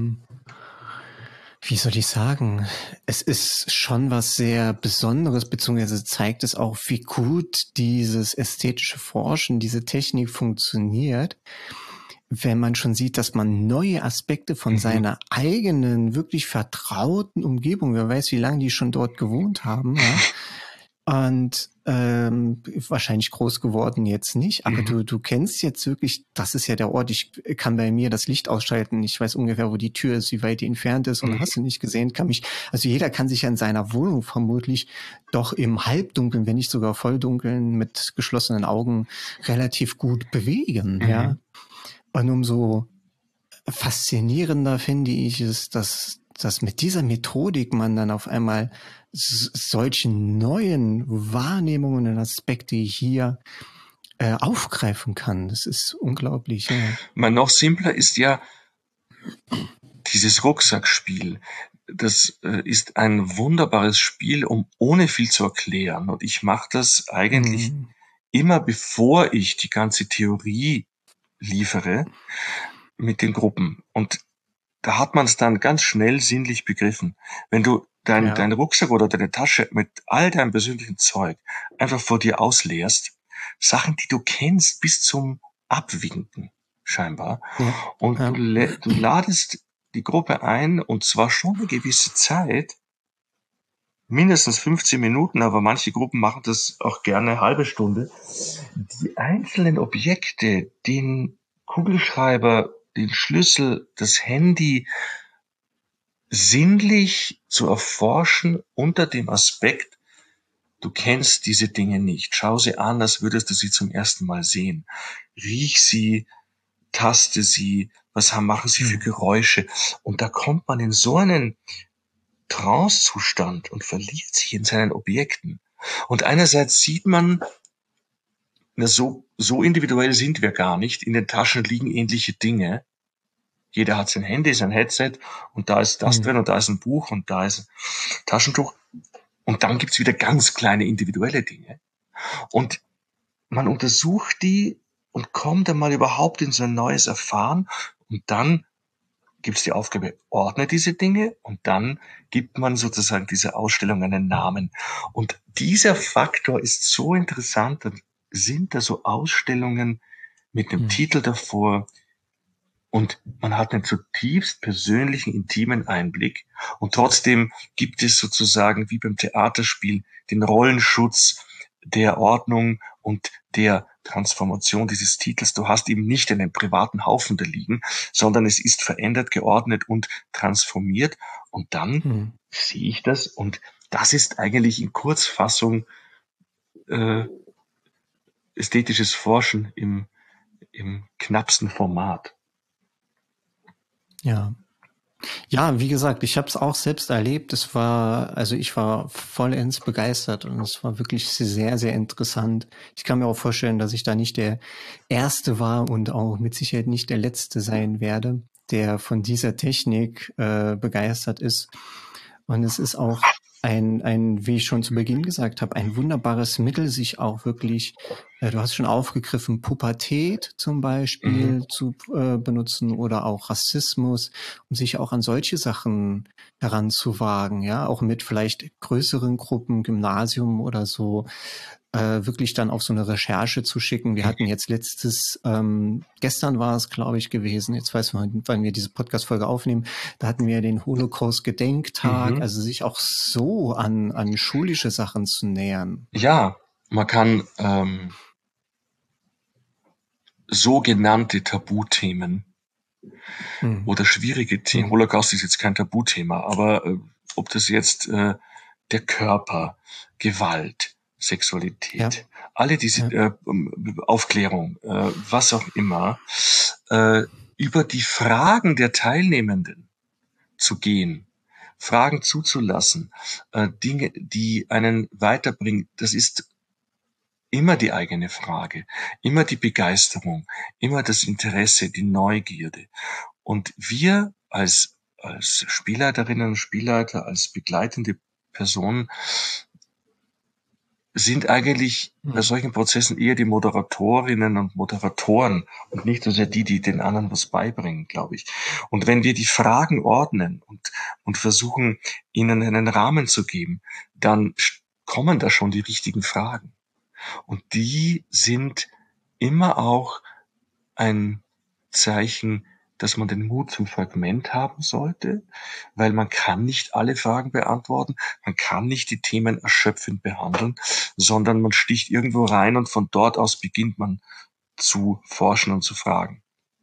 wie soll ich sagen, es ist schon was sehr Besonderes, beziehungsweise zeigt es auch, wie gut dieses ästhetische Forschen, diese Technik funktioniert, wenn man schon sieht, dass man neue Aspekte von seiner eigenen, wirklich vertrauten Umgebung, wer weiß, wie lange die schon dort gewohnt haben, ja, und wahrscheinlich groß geworden jetzt nicht, aber du kennst jetzt wirklich, das ist ja der Ort, ich kann bei mir das Licht ausschalten, ich weiß ungefähr, wo die Tür ist, wie weit die entfernt ist und hast du nicht gesehen, also jeder kann sich ja in seiner Wohnung vermutlich doch im Halbdunkeln, wenn nicht sogar Volldunkeln mit geschlossenen Augen relativ gut bewegen, ja. Und umso faszinierender finde ich es, dass mit dieser Methodik man dann auf einmal solche neuen Wahrnehmungen und Aspekte hier aufgreifen kann. Das ist unglaublich. Ja. Noch simpler ist ja dieses Rucksackspiel. Das ist ein wunderbares Spiel, um ohne viel zu erklären. Und ich mache das eigentlich immer, bevor ich die ganze Theorie liefere, mit den Gruppen. Und da hat man es dann ganz schnell sinnlich begriffen. Wenn du dein Rucksack oder deine Tasche mit all deinem persönlichen Zeug einfach vor dir ausleerst, Sachen, die du kennst, bis zum Abwinken scheinbar, und du ladest die Gruppe ein, und zwar schon eine gewisse Zeit, mindestens 15 Minuten, aber manche Gruppen machen das auch gerne eine halbe Stunde, die einzelnen Objekte, den Kugelschreiber, den Schlüssel, das Handy, sinnlich zu erforschen unter dem Aspekt, du kennst diese Dinge nicht. Schau sie an, als würdest du sie zum ersten Mal sehen. Riech sie, taste sie, machen sie für Geräusche. Und da kommt man in so einen Trance-Zustand und verliert sich in seinen Objekten. Und einerseits sieht man, so individuell sind wir gar nicht. In den Taschen liegen ähnliche Dinge. Jeder hat sein Handy, sein Headset, und da ist das drin und da ist ein Buch und da ist ein Taschentuch. Und dann gibt's wieder ganz kleine individuelle Dinge. Und man untersucht die und kommt dann mal überhaupt in so ein neues Erfahren. Und dann gibt's die Aufgabe, ordne diese Dinge, und dann gibt man sozusagen dieser Ausstellung einen Namen. Und dieser Faktor ist so interessant. Dann sind da so Ausstellungen mit einem Titel davor, und man hat einen zutiefst persönlichen, intimen Einblick. Und trotzdem gibt es sozusagen wie beim Theaterspiel den Rollenschutz der Ordnung und der Transformation dieses Titels. Du hast eben nicht einen privaten Haufen da liegen, sondern es ist verändert, geordnet und transformiert. Und dann sehe ich das, und das ist eigentlich in Kurzfassung ästhetisches Forschen im knappsten Format. Ja. Ja, wie gesagt, ich habe es auch selbst erlebt. Ich war vollends begeistert und es war wirklich sehr, sehr interessant. Ich kann mir auch vorstellen, dass ich da nicht der Erste war und auch mit Sicherheit nicht der Letzte sein werde, der von dieser Technik begeistert ist. Und es ist auch wie ich schon zu Beginn gesagt habe, ein wunderbares Mittel, sich auch wirklich, du hast schon aufgegriffen, Pubertät zum Beispiel zu benutzen oder auch Rassismus, um sich auch an solche Sachen heranzuwagen, ja, auch mit vielleicht größeren Gruppen, Gymnasium oder so, wirklich dann auf so eine Recherche zu schicken. Wir hatten jetzt gestern war es, glaube ich, gewesen, jetzt weiß man, wann wir diese Podcast-Folge aufnehmen, da hatten wir den Holocaust-Gedenktag, also sich auch so an schulische Sachen zu nähern. Ja, man kann sogenannte Tabuthemen oder schwierige Themen, Holocaust ist jetzt kein Tabuthema, aber ob das jetzt der Körper, Gewalt, Sexualität, alle diese Aufklärung, was auch immer, über die Fragen der Teilnehmenden zu gehen, Fragen zuzulassen, Dinge, die einen weiterbringen, das ist immer die eigene Frage, immer die Begeisterung, immer das Interesse, die Neugierde. Und wir als Spielleiterinnen und Spielleiter, als begleitende Personen sind eigentlich bei solchen Prozessen eher die Moderatorinnen und Moderatoren und nicht so sehr die den anderen was beibringen, glaube ich. Und wenn wir die Fragen ordnen und versuchen, ihnen einen Rahmen zu geben, dann kommen da schon die richtigen Fragen. Und die sind immer auch ein Zeichen, dass man den Mut zum Fragment haben sollte, weil man kann nicht alle Fragen beantworten, man kann nicht die Themen erschöpfend behandeln, sondern man sticht irgendwo rein und von dort aus beginnt man zu forschen und zu fragen.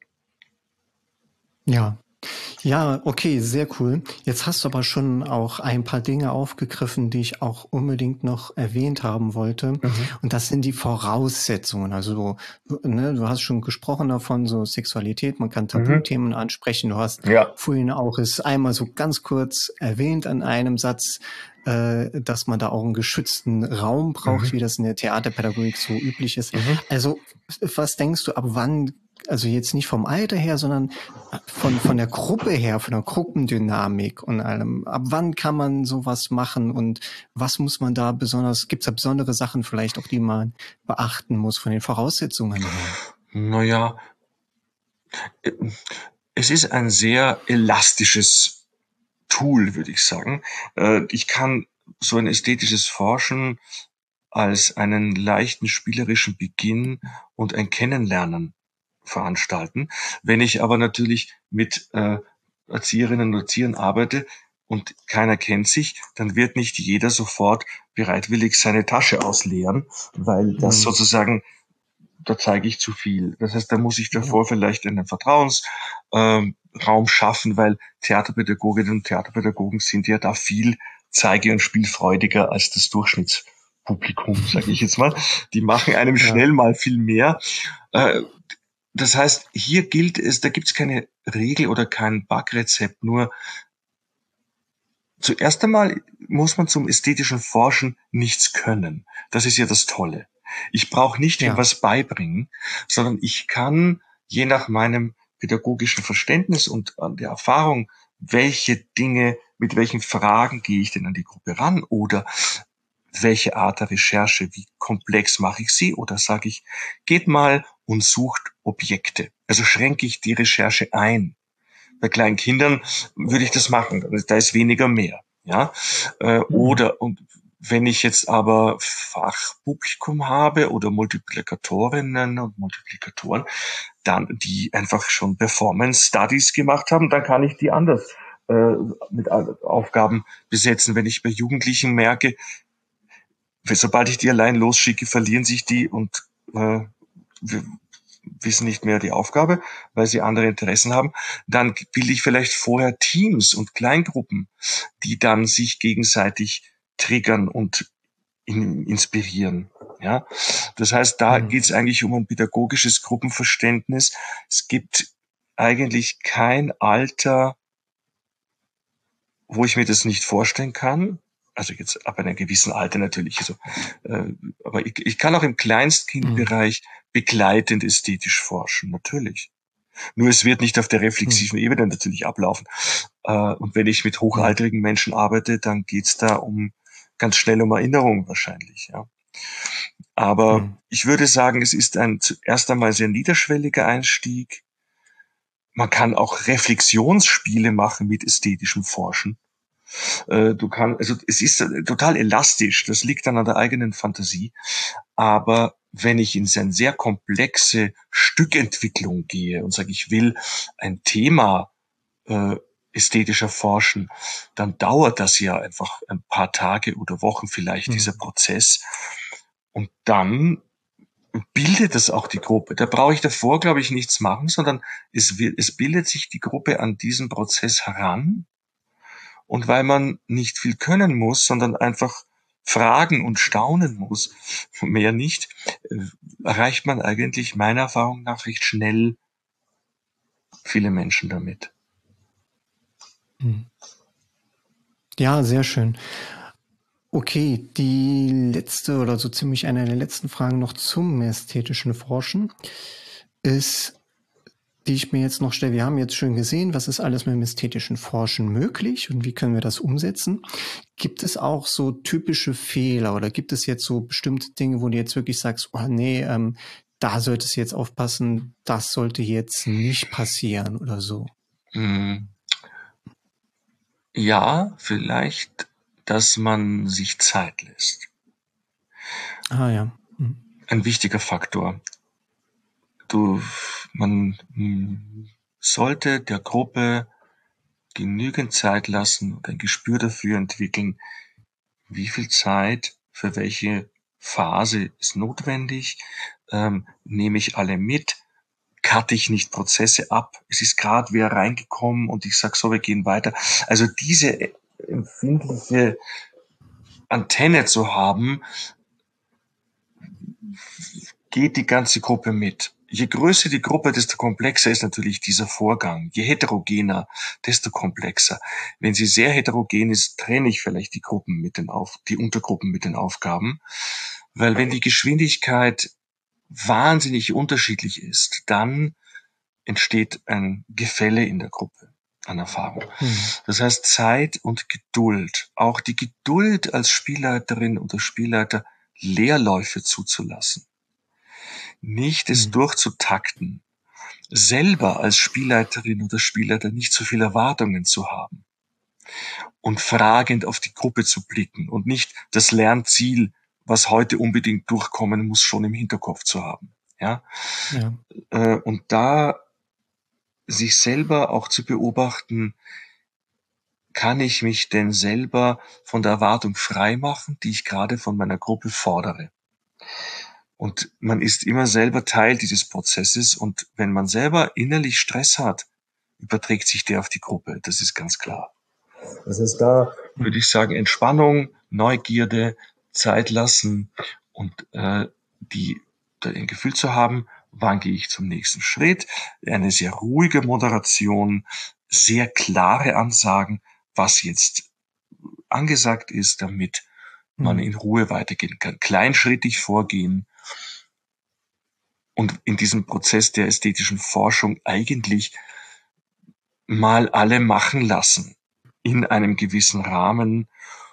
Ja. Ja, okay, sehr cool. Jetzt hast du aber schon auch ein paar Dinge aufgegriffen, die ich auch unbedingt noch erwähnt haben wollte. Und das sind die Voraussetzungen. Also du hast schon gesprochen davon, so Sexualität, man kann Tabuthemen ansprechen. Du hast vorhin auch es einmal so ganz kurz erwähnt an einem Satz, dass man da auch einen geschützten Raum braucht, wie das in der Theaterpädagogik so üblich ist. Also was denkst du, ab wann, also jetzt nicht vom Alter her, sondern von der Gruppe her, von der Gruppendynamik und allem. Ab wann kann man sowas machen und was muss man da besonders, gibt es da besondere Sachen vielleicht auch, die man beachten muss von den Voraussetzungen her? Naja, es ist ein sehr elastisches Tool, würde ich sagen. Ich kann so ein ästhetisches Forschen als einen leichten spielerischen Beginn und ein Kennenlernen veranstalten. Wenn ich aber natürlich mit Erzieherinnen und Erziehern arbeite und keiner kennt sich, dann wird nicht jeder sofort bereitwillig seine Tasche ausleeren, weil das sozusagen, da zeige ich zu viel. Das heißt, da muss ich davor vielleicht einen Vertrauensraum schaffen, weil Theaterpädagoginnen und Theaterpädagogen sind ja da viel zeige- und spielfreudiger als das Durchschnittspublikum, sage ich jetzt mal. Die machen einem schnell mal viel mehr. Das heißt, hier gilt es, da gibt es keine Regel oder kein Backrezept, nur zuerst einmal muss man zum ästhetischen Forschen nichts können. Das ist ja das Tolle. Ich brauche nicht viel was beibringen, sondern ich kann je nach meinem pädagogischen Verständnis und an der Erfahrung, welche Dinge, mit welchen Fragen gehe ich denn an die Gruppe ran oder welche Art der Recherche, wie komplex mache ich sie oder sage ich, geht mal und sucht Objekte. Also schränke ich die Recherche ein. Bei kleinen Kindern würde ich das machen, da ist weniger mehr. Ja, oder und wenn ich jetzt aber Fachpublikum habe oder Multiplikatorinnen und Multiplikatoren, dann die einfach schon Performance Studies gemacht haben, dann kann ich die anders mit Aufgaben besetzen. Wenn ich bei Jugendlichen merke, sobald ich die allein losschicke, verlieren sich die und wissen nicht mehr die Aufgabe, weil sie andere Interessen haben, dann will ich vielleicht vorher Teams und Kleingruppen, die dann sich gegenseitig triggern und inspirieren. Ja, das heißt, da geht es eigentlich um ein pädagogisches Gruppenverständnis. Es gibt eigentlich kein Alter, wo ich mir das nicht vorstellen kann. Also jetzt ab einem gewissen Alter natürlich. Also, aber ich kann auch im Kleinstkindbereich begleitend ästhetisch forschen, natürlich. Nur es wird nicht auf der reflexiven Ebene natürlich ablaufen. Und wenn ich mit hochaltrigen Menschen arbeite, dann geht's da ganz schnell um Erinnerung wahrscheinlich. Ja. Aber ich würde sagen, es ist ein zuerst einmal sehr niederschwelliger Einstieg. Man kann auch Reflexionsspiele machen mit ästhetischem Forschen. Also es ist total elastisch, das liegt dann an der eigenen Fantasie. Aber wenn ich in eine sehr komplexe Stückentwicklung gehe und sage, ich will ein Thema ästhetischer forschen, dann dauert das ja einfach ein paar Tage oder Wochen vielleicht, dieser Prozess. Und dann bildet es auch die Gruppe. Da brauche ich davor, glaube ich, nichts machen, sondern es bildet sich die Gruppe an diesen Prozess heran. Und weil man nicht viel können muss, sondern einfach fragen und staunen muss, mehr nicht, erreicht man eigentlich meiner Erfahrung nach recht schnell viele Menschen damit. Ja, sehr schön. Okay, die letzte oder so ziemlich eine der letzten Fragen noch zum ästhetischen Forschen ist, die ich mir jetzt noch stelle. Wir haben jetzt schön gesehen, was ist alles mit dem ästhetischen Forschen möglich und wie können wir das umsetzen. Gibt es auch so typische Fehler oder gibt es jetzt so bestimmte Dinge, wo du jetzt wirklich sagst, oh nee, da sollte es jetzt aufpassen, das sollte jetzt nicht passieren oder so? Ja, vielleicht, dass man sich Zeit lässt. Ah ja. Ein wichtiger Faktor. Man sollte der Gruppe genügend Zeit lassen und ein Gespür dafür entwickeln, wie viel Zeit für welche Phase ist notwendig, nehme ich alle mit, cutte ich nicht Prozesse ab, es ist gerade wer reingekommen und ich sage so, wir gehen weiter. Also diese empfindliche Antenne zu haben, geht die ganze Gruppe mit. Je größer die Gruppe, desto komplexer ist natürlich dieser Vorgang. Je heterogener, desto komplexer. Wenn sie sehr heterogen ist, trenne ich vielleicht die Untergruppen mit den Aufgaben. Weil wenn die Geschwindigkeit wahnsinnig unterschiedlich ist, dann entsteht ein Gefälle in der Gruppe an Erfahrung. Das heißt Zeit und Geduld. Auch die Geduld als Spielleiterin oder Spielleiter, Leerläufe zuzulassen. Nicht es durchzutakten, selber als Spielleiterin oder Spielleiter nicht so viel Erwartungen zu haben und fragend auf die Gruppe zu blicken und nicht das Lernziel, was heute unbedingt durchkommen muss, schon im Hinterkopf zu haben. Ja? Und da sich selber auch zu beobachten, kann ich mich denn selber von der Erwartung frei machen, die ich gerade von meiner Gruppe fordere. Und man ist immer selber Teil dieses Prozesses und wenn man selber innerlich Stress hat, überträgt sich der auf die Gruppe. Das ist ganz klar. Das heißt, da würde ich sagen, Entspannung, Neugierde, Zeit lassen und ein Gefühl zu haben, wann gehe ich zum nächsten Schritt, eine sehr ruhige Moderation, sehr klare Ansagen, was jetzt angesagt ist, damit man in Ruhe weitergehen kann. Kleinschrittig vorgehen und in diesem Prozess der ästhetischen Forschung eigentlich mal alle machen lassen in einem gewissen Rahmen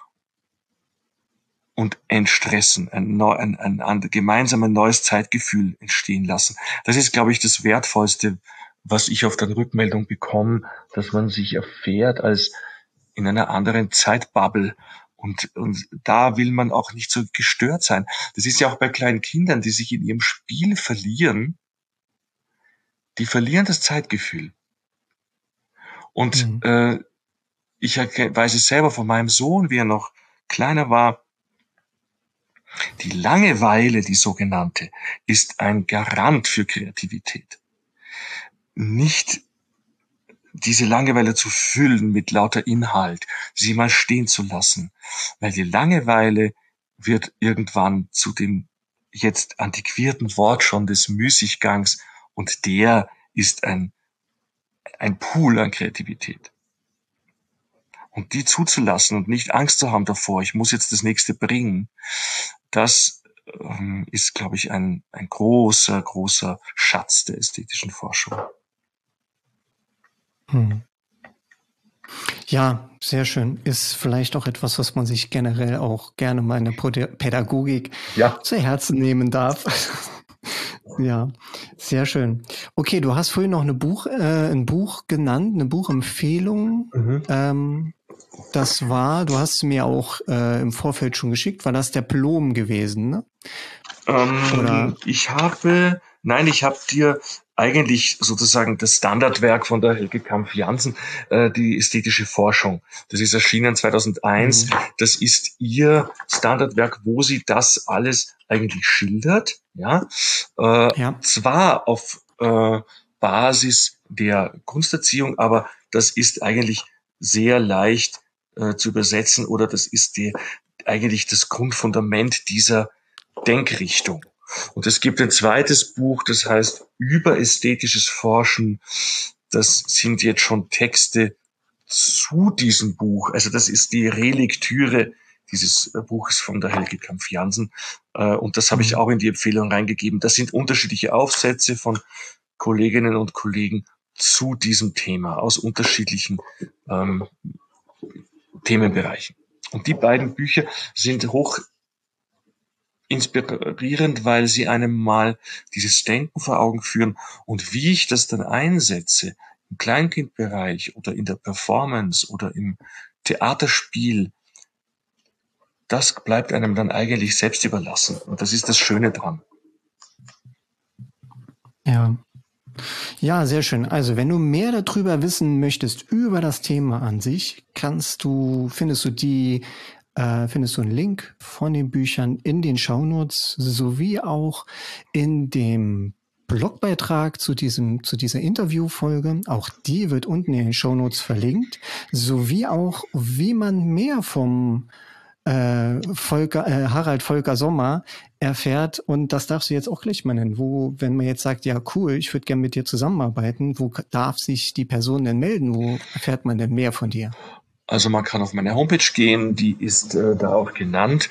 und entstressen, ein gemeinsames neues Zeitgefühl entstehen lassen. Das ist, glaube ich, das Wertvollste, was ich auf der Rückmeldung bekomme, dass man sich erfährt als in einer anderen Zeitbubble. Und da will man auch nicht so gestört sein. Das ist ja auch bei kleinen Kindern, die sich in ihrem Spiel verlieren. Die verlieren das Zeitgefühl. Und ich weiß es selber von meinem Sohn, wie er noch kleiner war. Die Langeweile, die sogenannte, ist ein Garant für Kreativität. Nicht diese Langeweile zu füllen mit lauter Inhalt, sie mal stehen zu lassen, weil die Langeweile wird irgendwann zu dem jetzt antiquierten Wort schon des Müßiggangs und der ist ein Pool an Kreativität. Und die zuzulassen und nicht Angst zu haben davor, ich muss jetzt das nächste bringen, das ist, glaube ich, ein großer, großer Schatz der ästhetischen Forschung. Ja, sehr schön. Ist vielleicht auch etwas, was man sich generell auch gerne mal in der Pädagogik zu Herzen nehmen darf. Ja, sehr schön. Okay, du hast vorhin noch ein Buch genannt, eine Buchempfehlung. Das war, du hast mir auch im Vorfeld schon geschickt, war das der Plom gewesen, ne? Ich habe dir eigentlich sozusagen das Standardwerk von der Helge Kampf-Jansen, die ästhetische Forschung. Das ist erschienen 2001. Das ist ihr Standardwerk, wo sie das alles eigentlich schildert. Ja, zwar auf Basis der Kunsterziehung, aber das ist eigentlich sehr leicht zu übersetzen, oder das ist eigentlich das Grundfundament dieser Denkrichtung. Und es gibt ein zweites Buch, das heißt Über ästhetisches Forschen. Das sind jetzt schon Texte zu diesem Buch. Also das ist die Relektüre dieses Buches von der Helge Kampf-Jansen. Und das habe ich auch in die Empfehlung reingegeben. Das sind unterschiedliche Aufsätze von Kolleginnen und Kollegen zu diesem Thema aus unterschiedlichen Themenbereichen. Und die beiden Bücher sind hoch inspirierend, weil sie einem mal dieses Denken vor Augen führen, und wie ich das dann einsetze im Kleinkindbereich oder in der Performance oder im Theaterspiel, das bleibt einem dann eigentlich selbst überlassen. Und das ist das Schöne dran. Ja, sehr schön. Also, wenn du mehr darüber wissen möchtest, über das Thema an sich, findest du einen Link von den Büchern in den Shownotes sowie auch in dem Blogbeitrag zu dieser Interviewfolge. Auch die wird unten in den Shownotes verlinkt, sowie auch, wie man mehr vom Harald Volker Sommer erfährt. Und das darfst du jetzt auch gleich mal nennen. Wenn man jetzt sagt, ja cool, ich würde gerne mit dir zusammenarbeiten, wo darf sich die Person denn melden? Wo erfährt man denn mehr von dir? Also man kann auf meine Homepage gehen, die ist da auch genannt,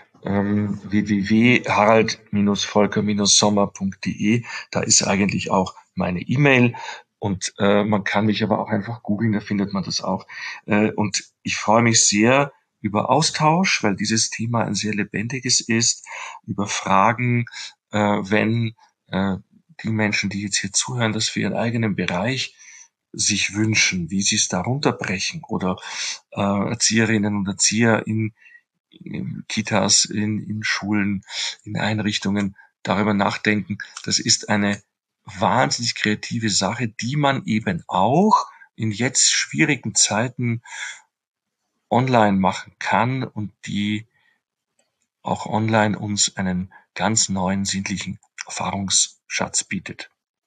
www.harald-volker-sommer.de. Da ist eigentlich auch meine E-Mail, und man kann mich aber auch einfach googeln, da findet man das auch. Und ich freue mich sehr über Austausch, weil dieses Thema ein sehr lebendiges ist, über Fragen, wenn die Menschen, die jetzt hier zuhören, das für ihren eigenen Bereich sich wünschen, wie sie es da runterbrechen, oder Erzieherinnen und Erzieher in Kitas, in Schulen, in Einrichtungen darüber nachdenken. Das ist eine wahnsinnig kreative Sache, die man eben auch in jetzt schwierigen Zeiten online machen kann und die auch online uns einen ganz neuen sinnlichen Erfahrungsschatz bietet.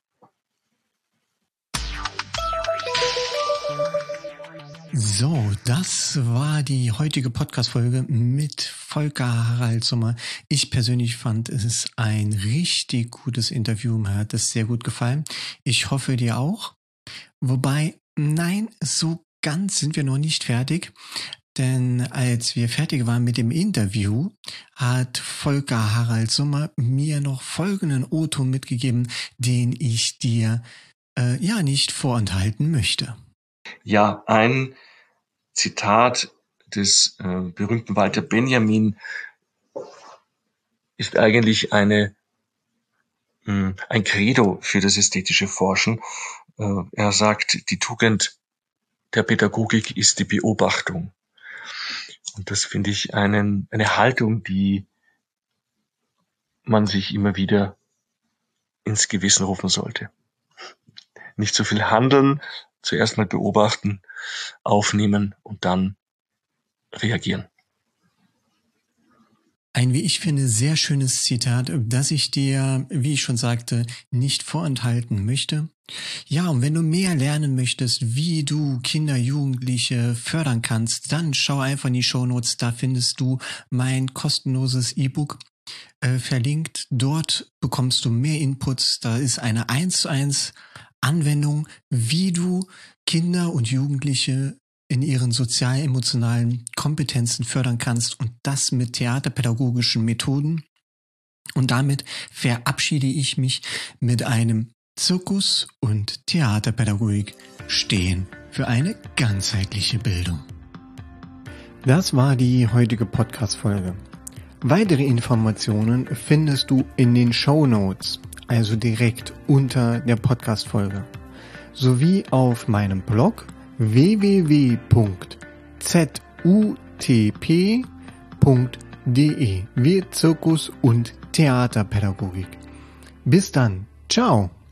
So, das war die heutige Podcast-Folge mit Volker Harald Sommer. Ich persönlich fand es ein richtig gutes Interview. Mir hat es sehr gut gefallen. Ich hoffe, dir auch. Wobei, nein, so ganz sind wir noch nicht fertig. Denn als wir fertig waren mit dem Interview, hat Volker Harald Sommer mir noch folgenden O-Ton mitgegeben, den ich dir nicht vorenthalten möchte. Ja, ein Zitat des berühmten Walter Benjamin ist eigentlich ein Credo für das ästhetische Forschen. Er sagt, die Tugend der Pädagogik ist die Beobachtung. Und das finde ich eine Haltung, die man sich immer wieder ins Gewissen rufen sollte. Nicht so viel handeln, zuerst mal beobachten, aufnehmen und dann reagieren. Ein, wie ich finde, sehr schönes Zitat, das ich dir, wie ich schon sagte, nicht vorenthalten möchte. Ja, und wenn du mehr lernen möchtest, wie du Kinder, Jugendliche fördern kannst, dann schau einfach in die Shownotes, da findest du mein kostenloses E-Book verlinkt. Dort bekommst du mehr Inputs, da ist eine 1:1 Anwendung, wie du Kinder und Jugendliche in ihren sozial-emotionalen Kompetenzen fördern kannst, und das mit theaterpädagogischen Methoden. Und damit verabschiede ich mich mit einem Zirkus- und Theaterpädagogik stehen für eine ganzheitliche Bildung. Das war die heutige Podcast-Folge. Weitere Informationen findest du in den Shownotes, also direkt unter der Podcast-Folge, sowie auf meinem Blog www.zutp.de wie Zirkus- und Theaterpädagogik. Bis dann. Ciao.